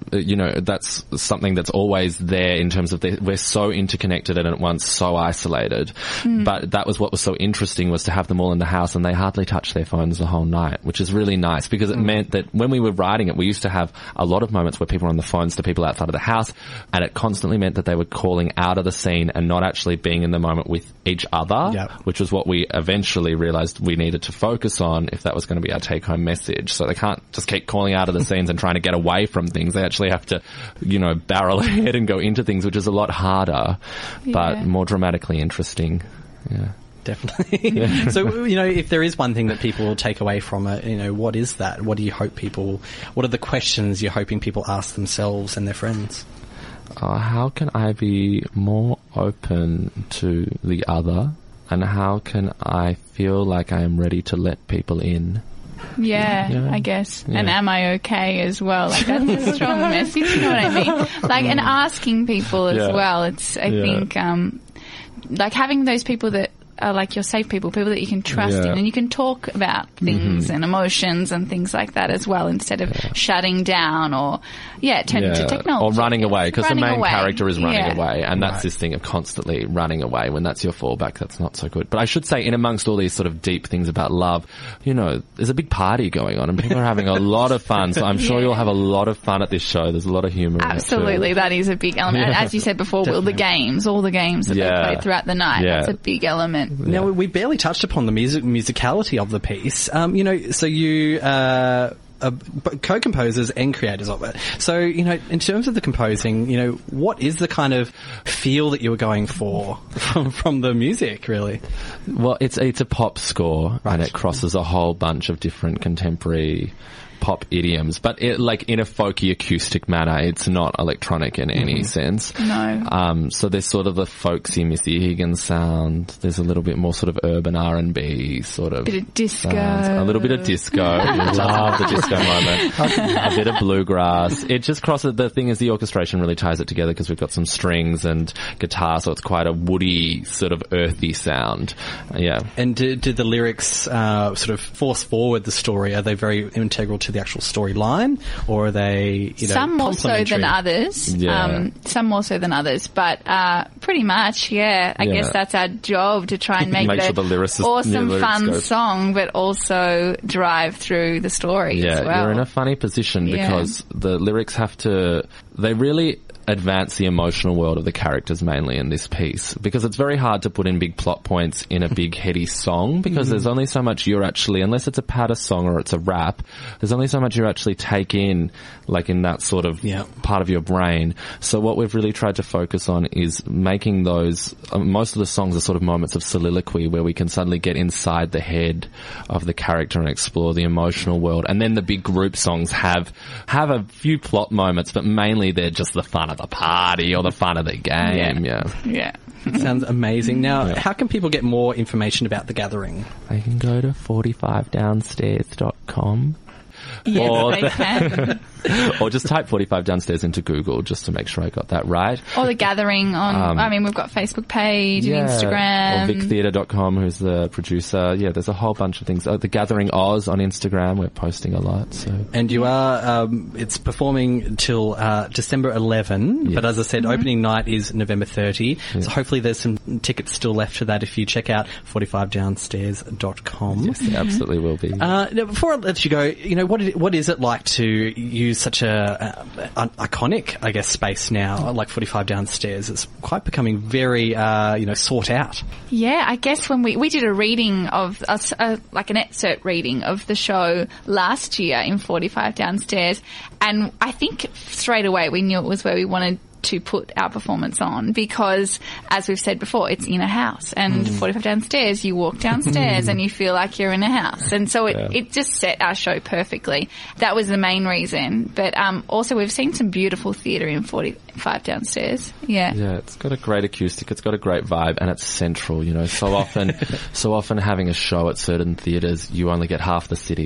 you know, that's something that's always there in terms of the, we're so interconnected and at once so isolated. Mm. But that was what was so interesting, was to have them all in the house and they hardly touched their phones the whole night, which is really nice because it mm. meant that when we were writing it, we used to have a lot of moments where people were on the phones to people outside of the house, and it constantly meant that they were calling out of the scene and not actually being in the moment with each other, yep. which was what we eventually realized we needed to focus on if that was going to be our take-home message. So they can't just keep calling out of the scenes and trying to get away from things. They actually have to, you know, barrel ahead and go into things, which is a lot harder, yeah. but more dramatically interesting. Yeah. Definitely. Yeah. So, you know, if there is one thing that people will take away from it, you know, what is that? What do you hope people, what are the questions you're hoping people ask themselves and their friends? Uh, how can I be more open to the other? And how can I feel like I am ready to let people in? Yeah, yeah, I guess. Yeah. And am I okay as well? Like, that's a strong message, you know what I mean? Like, and asking people as yeah. well. It's, I yeah. think, um, like having those people that are like your safe people, people that you can trust yeah. in, and you can talk about things mm-hmm. and emotions and things like that as well, instead of yeah. shutting down or, yeah, turning yeah. to technology. Or running away, because the main away. character is running yeah. away, and that's right. this thing of constantly running away. When that's your fallback, that's not so good. But I should say, in amongst all these sort of deep things about love, you know, there's a big party going on, and people are having a lot of fun, so I'm sure yeah. you'll have a lot of fun at this show. There's a lot of humour Absolutely, in it too. That is a big element. Yeah. And as you said before, Will, the games, all the games that yeah. they play throughout the night, yeah. that's a big element. Now, we barely touched upon the music musicality of the piece. Um, you know, so you uh, are co-composers and creators of it. So, you know, in terms of the composing, you know, what is the kind of feel that you were going for from, from the music, really? Well, it's it's a pop score, right. and it crosses a whole bunch of different contemporary pop idioms, but it, like in a folky acoustic manner. It's not electronic in any mm-hmm. sense. No. Um, so there's sort of a folksy Missy Higgins sound. There's a little bit more sort of urban R and B sort of. Bit of disco. Sounds. A little bit of disco. Love the disco moment. A bit of bluegrass. It just crosses. The thing is, the orchestration really ties it together because we've got some strings and guitar, so it's quite a woody, sort of earthy sound. Yeah. And did, did the lyrics uh, sort of force forward the story? Are they very integral to the actual storyline, or are they, you know, some more so than others? Yeah. Um, some more so than others, but uh, pretty much, yeah. I yeah. guess that's our job, to try and make, make the, sure the lyricist, awesome, yeah, fun go. song, but also drive through the story. Yeah, as well. You're in a funny position yeah. because the lyrics have to. They really advance the emotional world of the characters mainly in this piece, because it's very hard to put in big plot points in a big heady song, because mm-hmm. there's only so much you're actually, unless it's a patter song or it's a rap, there's only so much you actually take in, like in that sort of yeah. part of your brain. So what we've really tried to focus on is making those, uh, most of the songs are sort of moments of soliloquy where we can suddenly get inside the head of the character and explore the emotional world. And then the big group songs have, have a few plot moments, but mainly they're just the fun of the party or the fun of the game. Yeah. Yeah. yeah. Sounds amazing. Now, yeah. how can people get more information about The Gathering? They can go to forty-five downstairs dot com. Yes, or they can. Or just type forty-five downstairs into Google just to make sure I got that right. Or The Gathering on, um, I mean, we've got Facebook page yeah, and Instagram. Or vic theatre dot com, who's the producer. Yeah, there's a whole bunch of things. Oh, The Gathering Oz on Instagram, we're posting a lot. So. And you are, um, it's performing until uh, December eleventh, yes. but as I said, mm-hmm. opening night is November thirtieth, yes. so hopefully there's some tickets still left for that if you check out forty-five downstairs dot com. Yes, there absolutely will be. Uh, now, before I let you go, you know, what is, what is it like to use such a, a, an iconic, I guess, space now, like forty-five downstairs? It's quite becoming very, uh, you know, sought out. Yeah, I guess when we, we did a reading of, a, a, like an excerpt reading of the show last year in forty-five downstairs, and I think straight away we knew it was where we wanted to put our performance on, because as we've said before, it's in a house, and mm. forty-five downstairs, you walk downstairs and you feel like you're in a house, and so it, yeah. it just set our show perfectly. That was the main reason, but um, also we've seen some beautiful theatre in forty-five downstairs. Yeah, yeah, it's got a great acoustic, it's got a great vibe, and it's central. You know, so often, so often having a show at certain theatres, you only get half the city.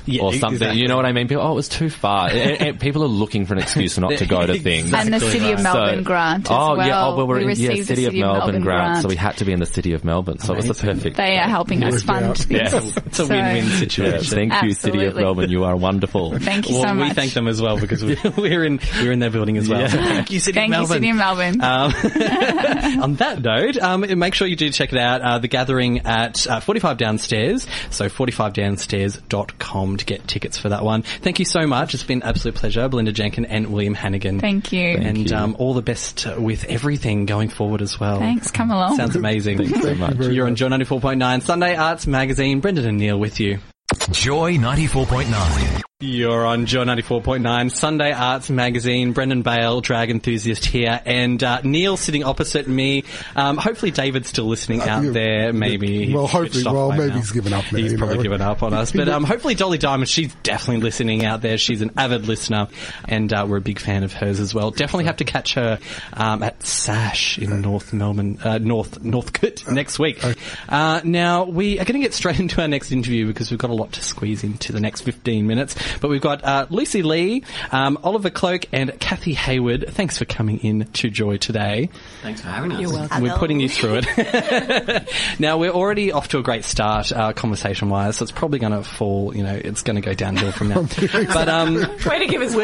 Yeah, or something. exactly. You know what I mean? People, oh, it was too far. It- it- people are looking for an excuse not to go to things. And the City of Melbourne grant as oh, well. yeah, oh, well, we're We in yeah, received the City, of City of Melbourne, Melbourne grant, grant. so we had to be in the City of Melbourne. So it was the perfect. They are helping us fund this. Yeah. It's a So- win-win situation. Yes, thank you, City of Absolutely. Melbourne. You are wonderful. Thank you well, so much. we thank them as well because we, we're in we're in their building as well. Yeah. So thank you, City Thank of you, Melbourne. City of Melbourne. Um, on that note, um, make sure you do check it out. Uh, the gathering at uh, forty-five Downstairs. So forty-five downstairs dot com to get tickets for that one. Thank you so much. It's been an absolute pleasure, Belinda Jenkin and William Hannigan. Thank you. and Thank you. Um, all the best with everything going forward as well. Thanks. Come along. Sounds amazing. Thanks so much. You're on Joy ninety-four point nine Sunday Arts Magazine. Brendan and Neil with you. Joy ninety-four point nine. You're on Joy ninety-four point nine Sunday Arts Magazine. Brendan Bale, drag enthusiast here, and uh, Neil sitting opposite me. Um, hopefully David's still listening out yeah, there. Maybe well, he's hopefully, switched off well, by maybe now. he's given up now, He's you probably know. given up on us. But um, hopefully Dolly Diamond, she's definitely listening out there. She's an avid listener, and uh, we're a big fan of hers as well. Definitely have to catch her um, at Sash in North Melbourne, uh, North Northcote next week. Uh, now we are going to get straight into our next interview because we've got a lot to squeeze into the next fifteen minutes. But we've got uh, Lucy Lee, um, Oliver Cloak, and Kathy Hayward. Thanks for coming in to Joy today. Thanks for having us. You're welcome. We're putting you through it. Now, we're already off to a great start, uh, conversation-wise, so it's probably going to fall, you know, it's going to go downhill from now. But, um... Way to give us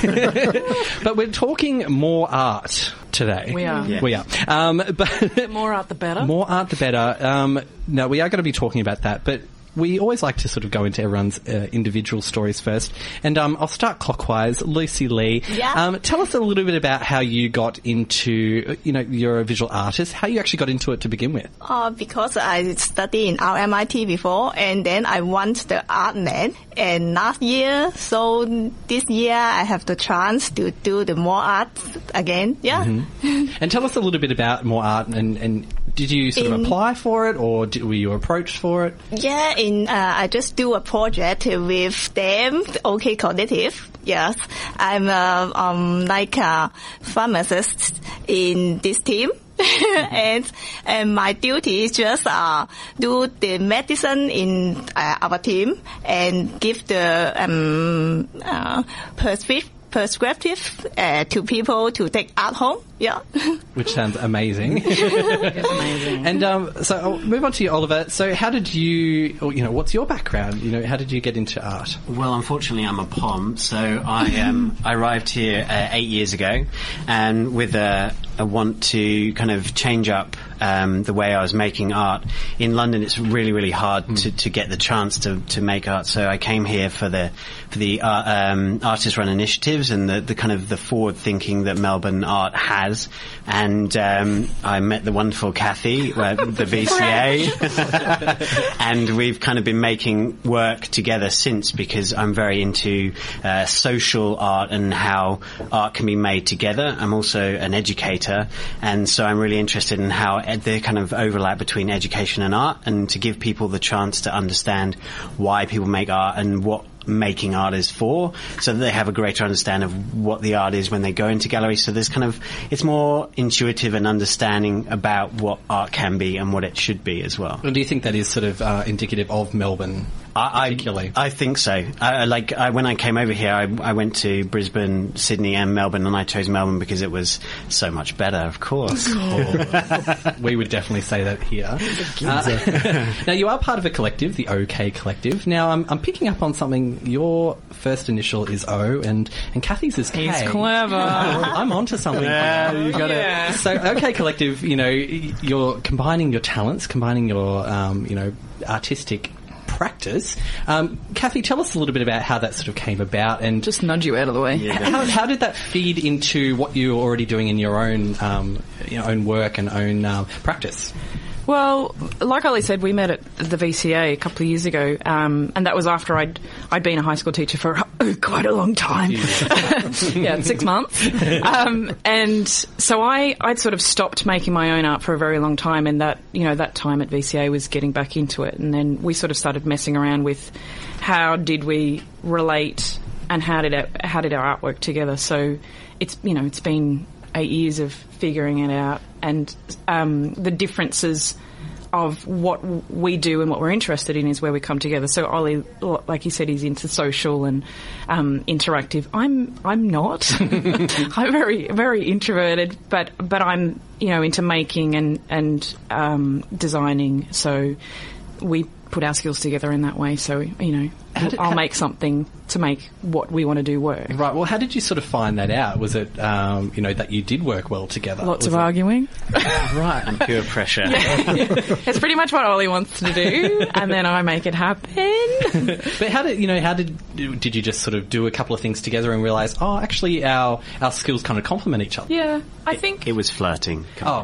but we're talking more art today. We are. Yeah. We are. Um, but The more art, the better. more art, the better. Um, no, we are going to be talking about that, but we always like to sort of go into everyone's uh, individual stories first. And um, I'll start clockwise. Lucy Lee, Yeah. um, tell us a little bit about how you got into, you know, you're a visual artist, how you actually got into it to begin with. Uh, because I studied in R M I T before, and then I want the ArtNet. And last year, so this year I have the chance to do the more art again. Yeah. Mm-hmm. And tell us a little bit about more art, and, and did you sort of In- apply for it, or did, were you approached for it? Yeah, in uh, I just do a project with them, OK Collective. Yes, I'm uh, um like a pharmacist in this team. and and my duty is just uh do the medicine in uh, our team and give the um uh, prescription prescriptive uh, to people to take at home. Yeah. Which sounds amazing. amazing. And um, so I'll move on to you, Oliver. So how did you, or, you know, what's your background? You know, how did you get into art? Well, unfortunately, I'm a P O M, so I um, I arrived here uh, eight years ago, and with a, a want to kind of change up um, the way I was making art. In London, it's really really hard mm. to, to get the chance to, to make art. So I came here for the for the uh, um, artist run initiatives and the, the kind of the forward thinking that Melbourne art has. And um, I met the wonderful Kathy, uh, the V C A, and we've kind of been making work together since, because I'm very into uh, social art and how art can be made together. I'm also an educator, and so I'm really interested in how ed- the kind of overlap between education and art, and to give people the chance to understand why people make art and what making art is for, so that they have a greater understanding of what the art is when they go into galleries. So there's kind of, it's more intuitive and understanding about what art can be and what it should be as well. Well, do you think that is sort of uh, indicative of Melbourne? I, I, I think so. I, like I, when I came over here, I, I went to Brisbane, Sydney, and Melbourne, and I chose Melbourne because it was so much better. Of course, we would definitely say that here. Uh, now you are part of a collective, the OK Collective. Now I'm, I'm picking up on something. Your first initial is O, and and Kathy's is K. He's clever. I'm onto something. Yeah, you got yeah. it. So OK Collective, you know, you're combining your talents, combining your um, you know artistic practice. Um, Kathy, tell us a little bit about how that sort of came about, and just nudge you out of the way. Yeah, how, how did that feed into what you were already doing in your own, um, your own work and own um, practice? Well, like Ollie said, we met at the V C A a couple of years ago, um, and that was after I'd I'd been a high school teacher for quite a long time. Yeah, six months. Um, and so I I'd sort of stopped making my own art for a very long time, and that you know that time at V C A was getting back into it, and then we sort of started messing around with how did we relate and how did our, how did our art work together. So it's you know it's been eight years of figuring it out, and um, the differences of what w- we do and what we're interested in is where we come together. So Ollie, l- like you said, he's into social and um, interactive. I'm I'm not. I'm very very introverted, but but I'm you know into making and and um, designing. So we put our skills together in that way. So you know, did- I'll how- make something to make what we want to do work. Right. Well, how did you sort of find that out? Was it, um, you know, that you did work well together? Lots Was of it- arguing. Right. And pure pressure. It's pretty much what Ollie wants to do, and then I make it happen. But how did you know? How did did you just sort of do a couple of things together and realise? Oh, actually, our our skills kind of complement each other. Yeah, I think It was flirting. Oh,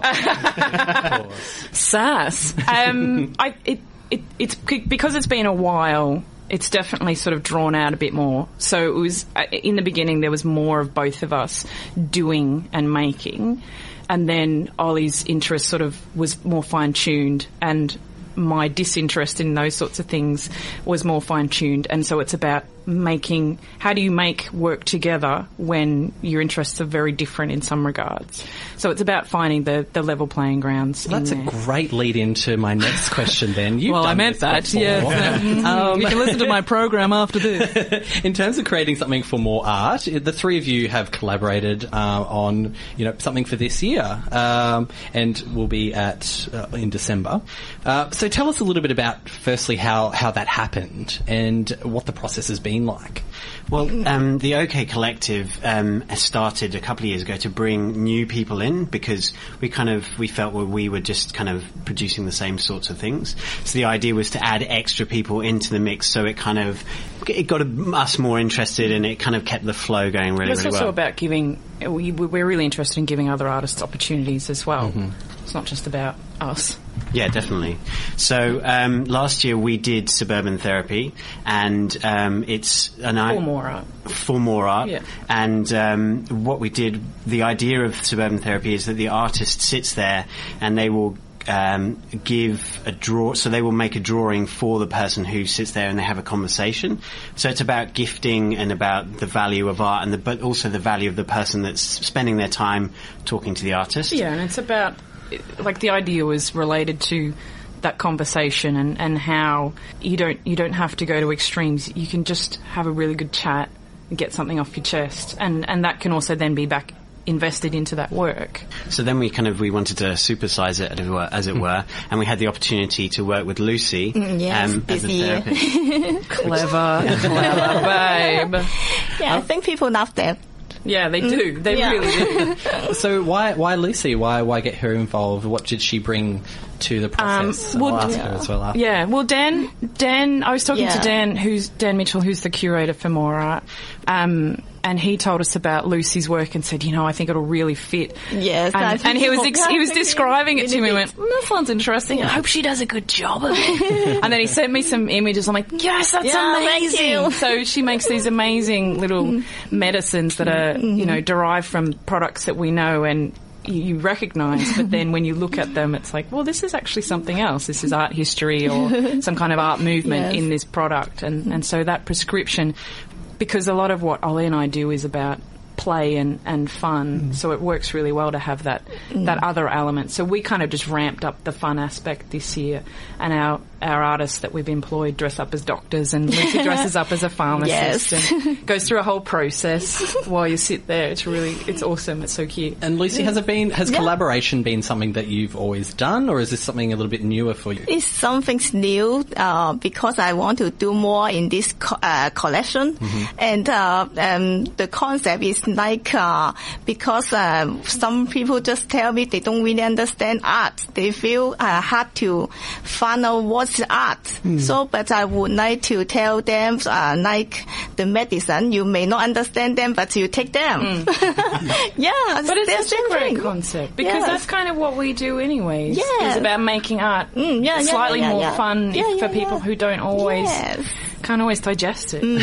sass. Um, I it, it it's c- because it's been a while. It's definitely sort of drawn out a bit more. So it was uh, in the beginning there was more of both of us doing and making, and then Ollie's interest sort of was more fine tuned, and my disinterest in those sorts of things was more fine tuned. And so it's about making, how do you make work together when your interests are very different in some regards? So it's about finding the, the level playing grounds. That's a in there. great lead into my next question. Then you've Well, I done meant this that, before. yes. Um, You can listen to my program after this. In terms of creating something for More Art, the three of you have collaborated uh, on, you know, something for this year, um, and will be at uh, in December. Uh, so tell us a little bit about, firstly, how how that happened and what the process has been like. Well, um, the OK Collective um, has started a couple of years ago to bring new people in because we kind of we felt well, we were just kind of producing the same sorts of things. So the idea was to add extra people into the mix, so it kind of it got us more interested and it kind of kept the flow going really, It's really also well. about giving, we, we're really interested in giving other artists opportunities as well. Mhm. It's not just about us. Yeah, definitely. So um, last year we did Suburban Therapy, and um, it's an I- For More Art. For More Art. Yeah. And um, what we did, the idea of Suburban Therapy is that the artist sits there and they will um, give a draw, so they will make a drawing for the person who sits there and they have a conversation. So it's about gifting and about the value of art, and the, but also the value of the person that's spending their time talking to the artist. Yeah, and it's about, like, the idea was related to that conversation and, and how you don't you don't have to go to extremes. You can just have a really good chat and get something off your chest, and and that can also then be back invested into that work. So then we kind of we wanted to supersize it, as it were, as it were, and we had the opportunity to work with Lucy Mm, yes, um, as a this year. therapist. Clever, clever babe. Yeah, I think people love that. Yeah, they do. They Yeah. really do. So why why Lucy? Why why get her involved? What did she bring to the process? Um, well, I'll ask her as well after. Yeah, well, Dan, Dan, I was talking Yeah. to Dan, who's Dan Mitchell, who's the curator for More Art, um, and he told us about Lucy's work and said, you know, I think it'll really fit. Yes, I and, think and he was so. ex- he was I think describing it to me. really and went, mm, that sounds interesting. I hope she does a good job of it. And then he sent me some images. I'm like, yes, that's Yeah, thank amazing. you. So she makes these amazing little medicines that are, you know, derived from products that we know and you, you recognise, but then when you look at them, it's like, well, this is actually something else. This is art history or some kind of art movement Yes. in this product. And, and so that prescription, because a lot of what Ollie and I do is about play and, and fun, so it works really well to have that Mm. that other element. So we kind of just ramped up the fun aspect this year, and our our artists that we've employed dress up as doctors, and Lucy dresses up as a pharmacist Yes. and goes through a whole process while you sit there. It's really, it's awesome. It's so cute. And Lucy, has it been has Yeah. collaboration been something that you've always done, or is this something a little bit newer for you? It's something new uh, because I want to do more in this co- uh, collection, and uh, um, the concept is like uh, because uh, some people just tell me they don't really understand art. They feel uh, hard to find out what's art. So, but I would like to tell them uh, like the medicine. You may not understand them, but you take them. yeah, But it's they're such a same great thing. concept because Yes. that's kind of what we do anyways. Yes. It's about making art Mm, yeah, yeah, slightly yeah, yeah, more yeah. fun Yeah, for yeah, people yeah. who don't always Yes. can't always digest it.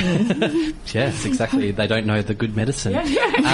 Yes, exactly. They don't know the good medicine. Hey,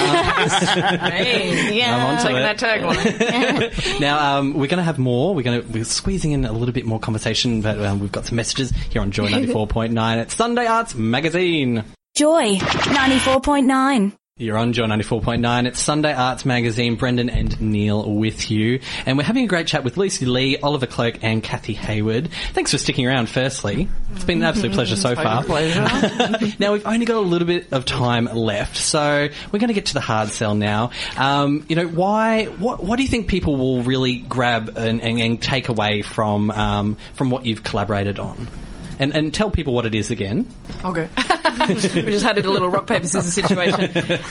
yeah, I'm onto taking it. that tagline. Now, um, we're going to have more. We're going to we're squeezing in a little bit more conversation, but um, we've got some messages here on Joy ninety-four point nine at Sunday Arts Magazine. Joy ninety-four point nine. You're on Joy ninety-four point nine. It's Sunday Arts Magazine. Brendan and Neil with you. And we're having a great chat with Lucy Lee, Oliver Cloke and Kathy Hayward. Thanks for sticking around, firstly. It's been an absolute pleasure so far. Pleasure. Now, we've only got a little bit of time left, so we're going to get to the hard sell now. Um, you know, why, what, what do you think people will really grab and, and, and take away from, um, from what you've collaborated on? And, and tell people what it is again. I'll go. We just had a little rock, paper, scissors situation.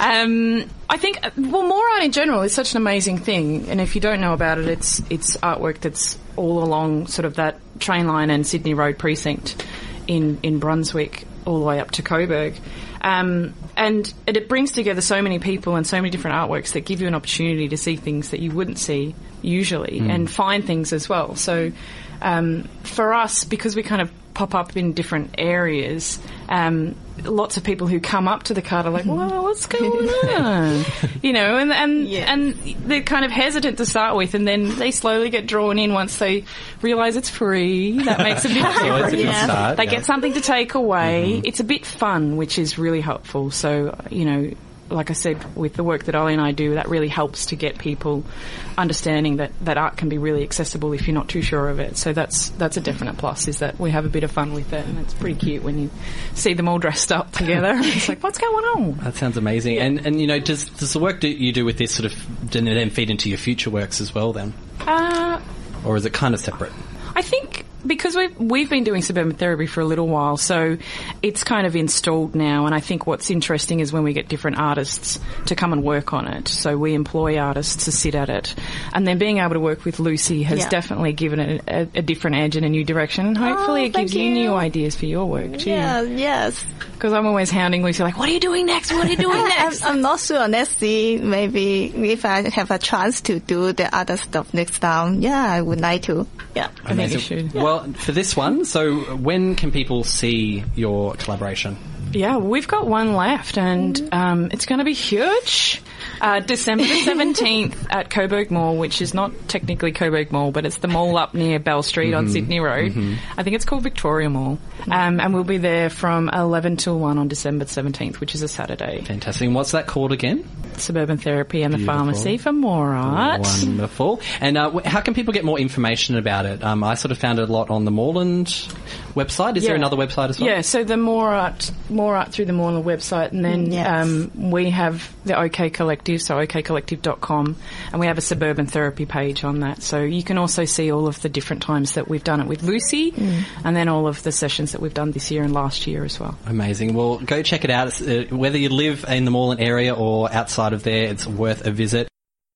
Um, I think, well, more art in general is such an amazing thing. And if you don't know about it, it's it's artwork that's all along sort of that train line and Sydney Road precinct in, in Brunswick all the way up to Coburg. Um, and it, it brings together so many people and so many different artworks that give you an opportunity to see things that you wouldn't see usually mm. and find things as well. So um, for us, because we kind of pop up in different areas, um, lots of people who come up to the cart are like, well, what's going on? You know, and and, yeah. and they're kind of hesitant to start with, and then they slowly get drawn in once they realise it's free. That makes a big difference. Yeah. Start, they yeah. get something to take away. Mm-hmm. It's a bit fun, which is really helpful. So, you know, like I said, with the work that Ollie and I do, that really helps to get people understanding that, that art can be really accessible if you're not too sure of it. So that's that's a definite plus, is that we have a bit of fun with it, and it's pretty cute when you see them all dressed up together. It's like, what's going on? That sounds amazing. Yeah. And, and you know, does does the work that you do with this sort of then feed into your future works as well then? Uh, or is it kind of separate? I think because we've, we've been doing suburban therapy for a little while, so it's kind of installed now, and I think what's interesting is when we get different artists to come and work on it. So we employ artists to sit at it. And then being able to work with Lucy has yeah. definitely given it a, a, a different edge and a new direction, and hopefully oh, it gives you. you new ideas for your work too. Yeah, yes. Because I'm always hounding Lucy, like, what are you doing next? What are you doing next? I'm, I'm not sure. Let's see. Maybe if I have a chance to do the other stuff next time, yeah, I would like to. Yeah, I think you should. Yeah. Well, for this one, so when can people see your collaboration? Yeah, we've got one left, and um, it's going to be huge. Uh, December the seventeenth at Coburg Mall, which is not technically Coburg Mall, but it's the mall up near Bell Street mm-hmm. on Sydney Road. Mm-hmm. I think it's called Victoria Mall. Um, and we'll be there from eleven till one on December seventeenth, which is a Saturday. Fantastic. And what's that called again? Suburban Therapy and Beautiful. the Pharmacy for more art. Wonderful. And uh, how can people get more information about it? Um, I sort of found it a lot on the Moreland website. Is yeah. there another website as well? Yeah, so the More Art, More Art through the Moreland website, and then yes. um, we have the OK Collective, so o k collective dot com, and we have a Suburban Therapy page on that. So you can also see all of the different times that we've done it with Lucy, mm. and then all of the sessions that we've done this year and last year as well. Amazing. Well, go check it out. Uh, whether you live in the Moreland area or outside of there, it's worth a visit.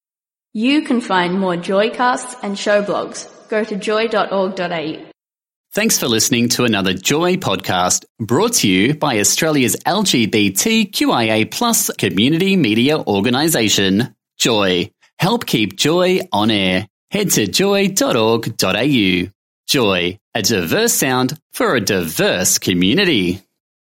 You can find more Joycasts and show blogs. Go to joy dot org dot a u. Thanks for listening to another Joy podcast brought to you by Australia's L G B T Q I A plus community media organisation, Joy. Help keep Joy on air. Head to joy dot org dot a u. Joy, a diverse sound for a diverse community.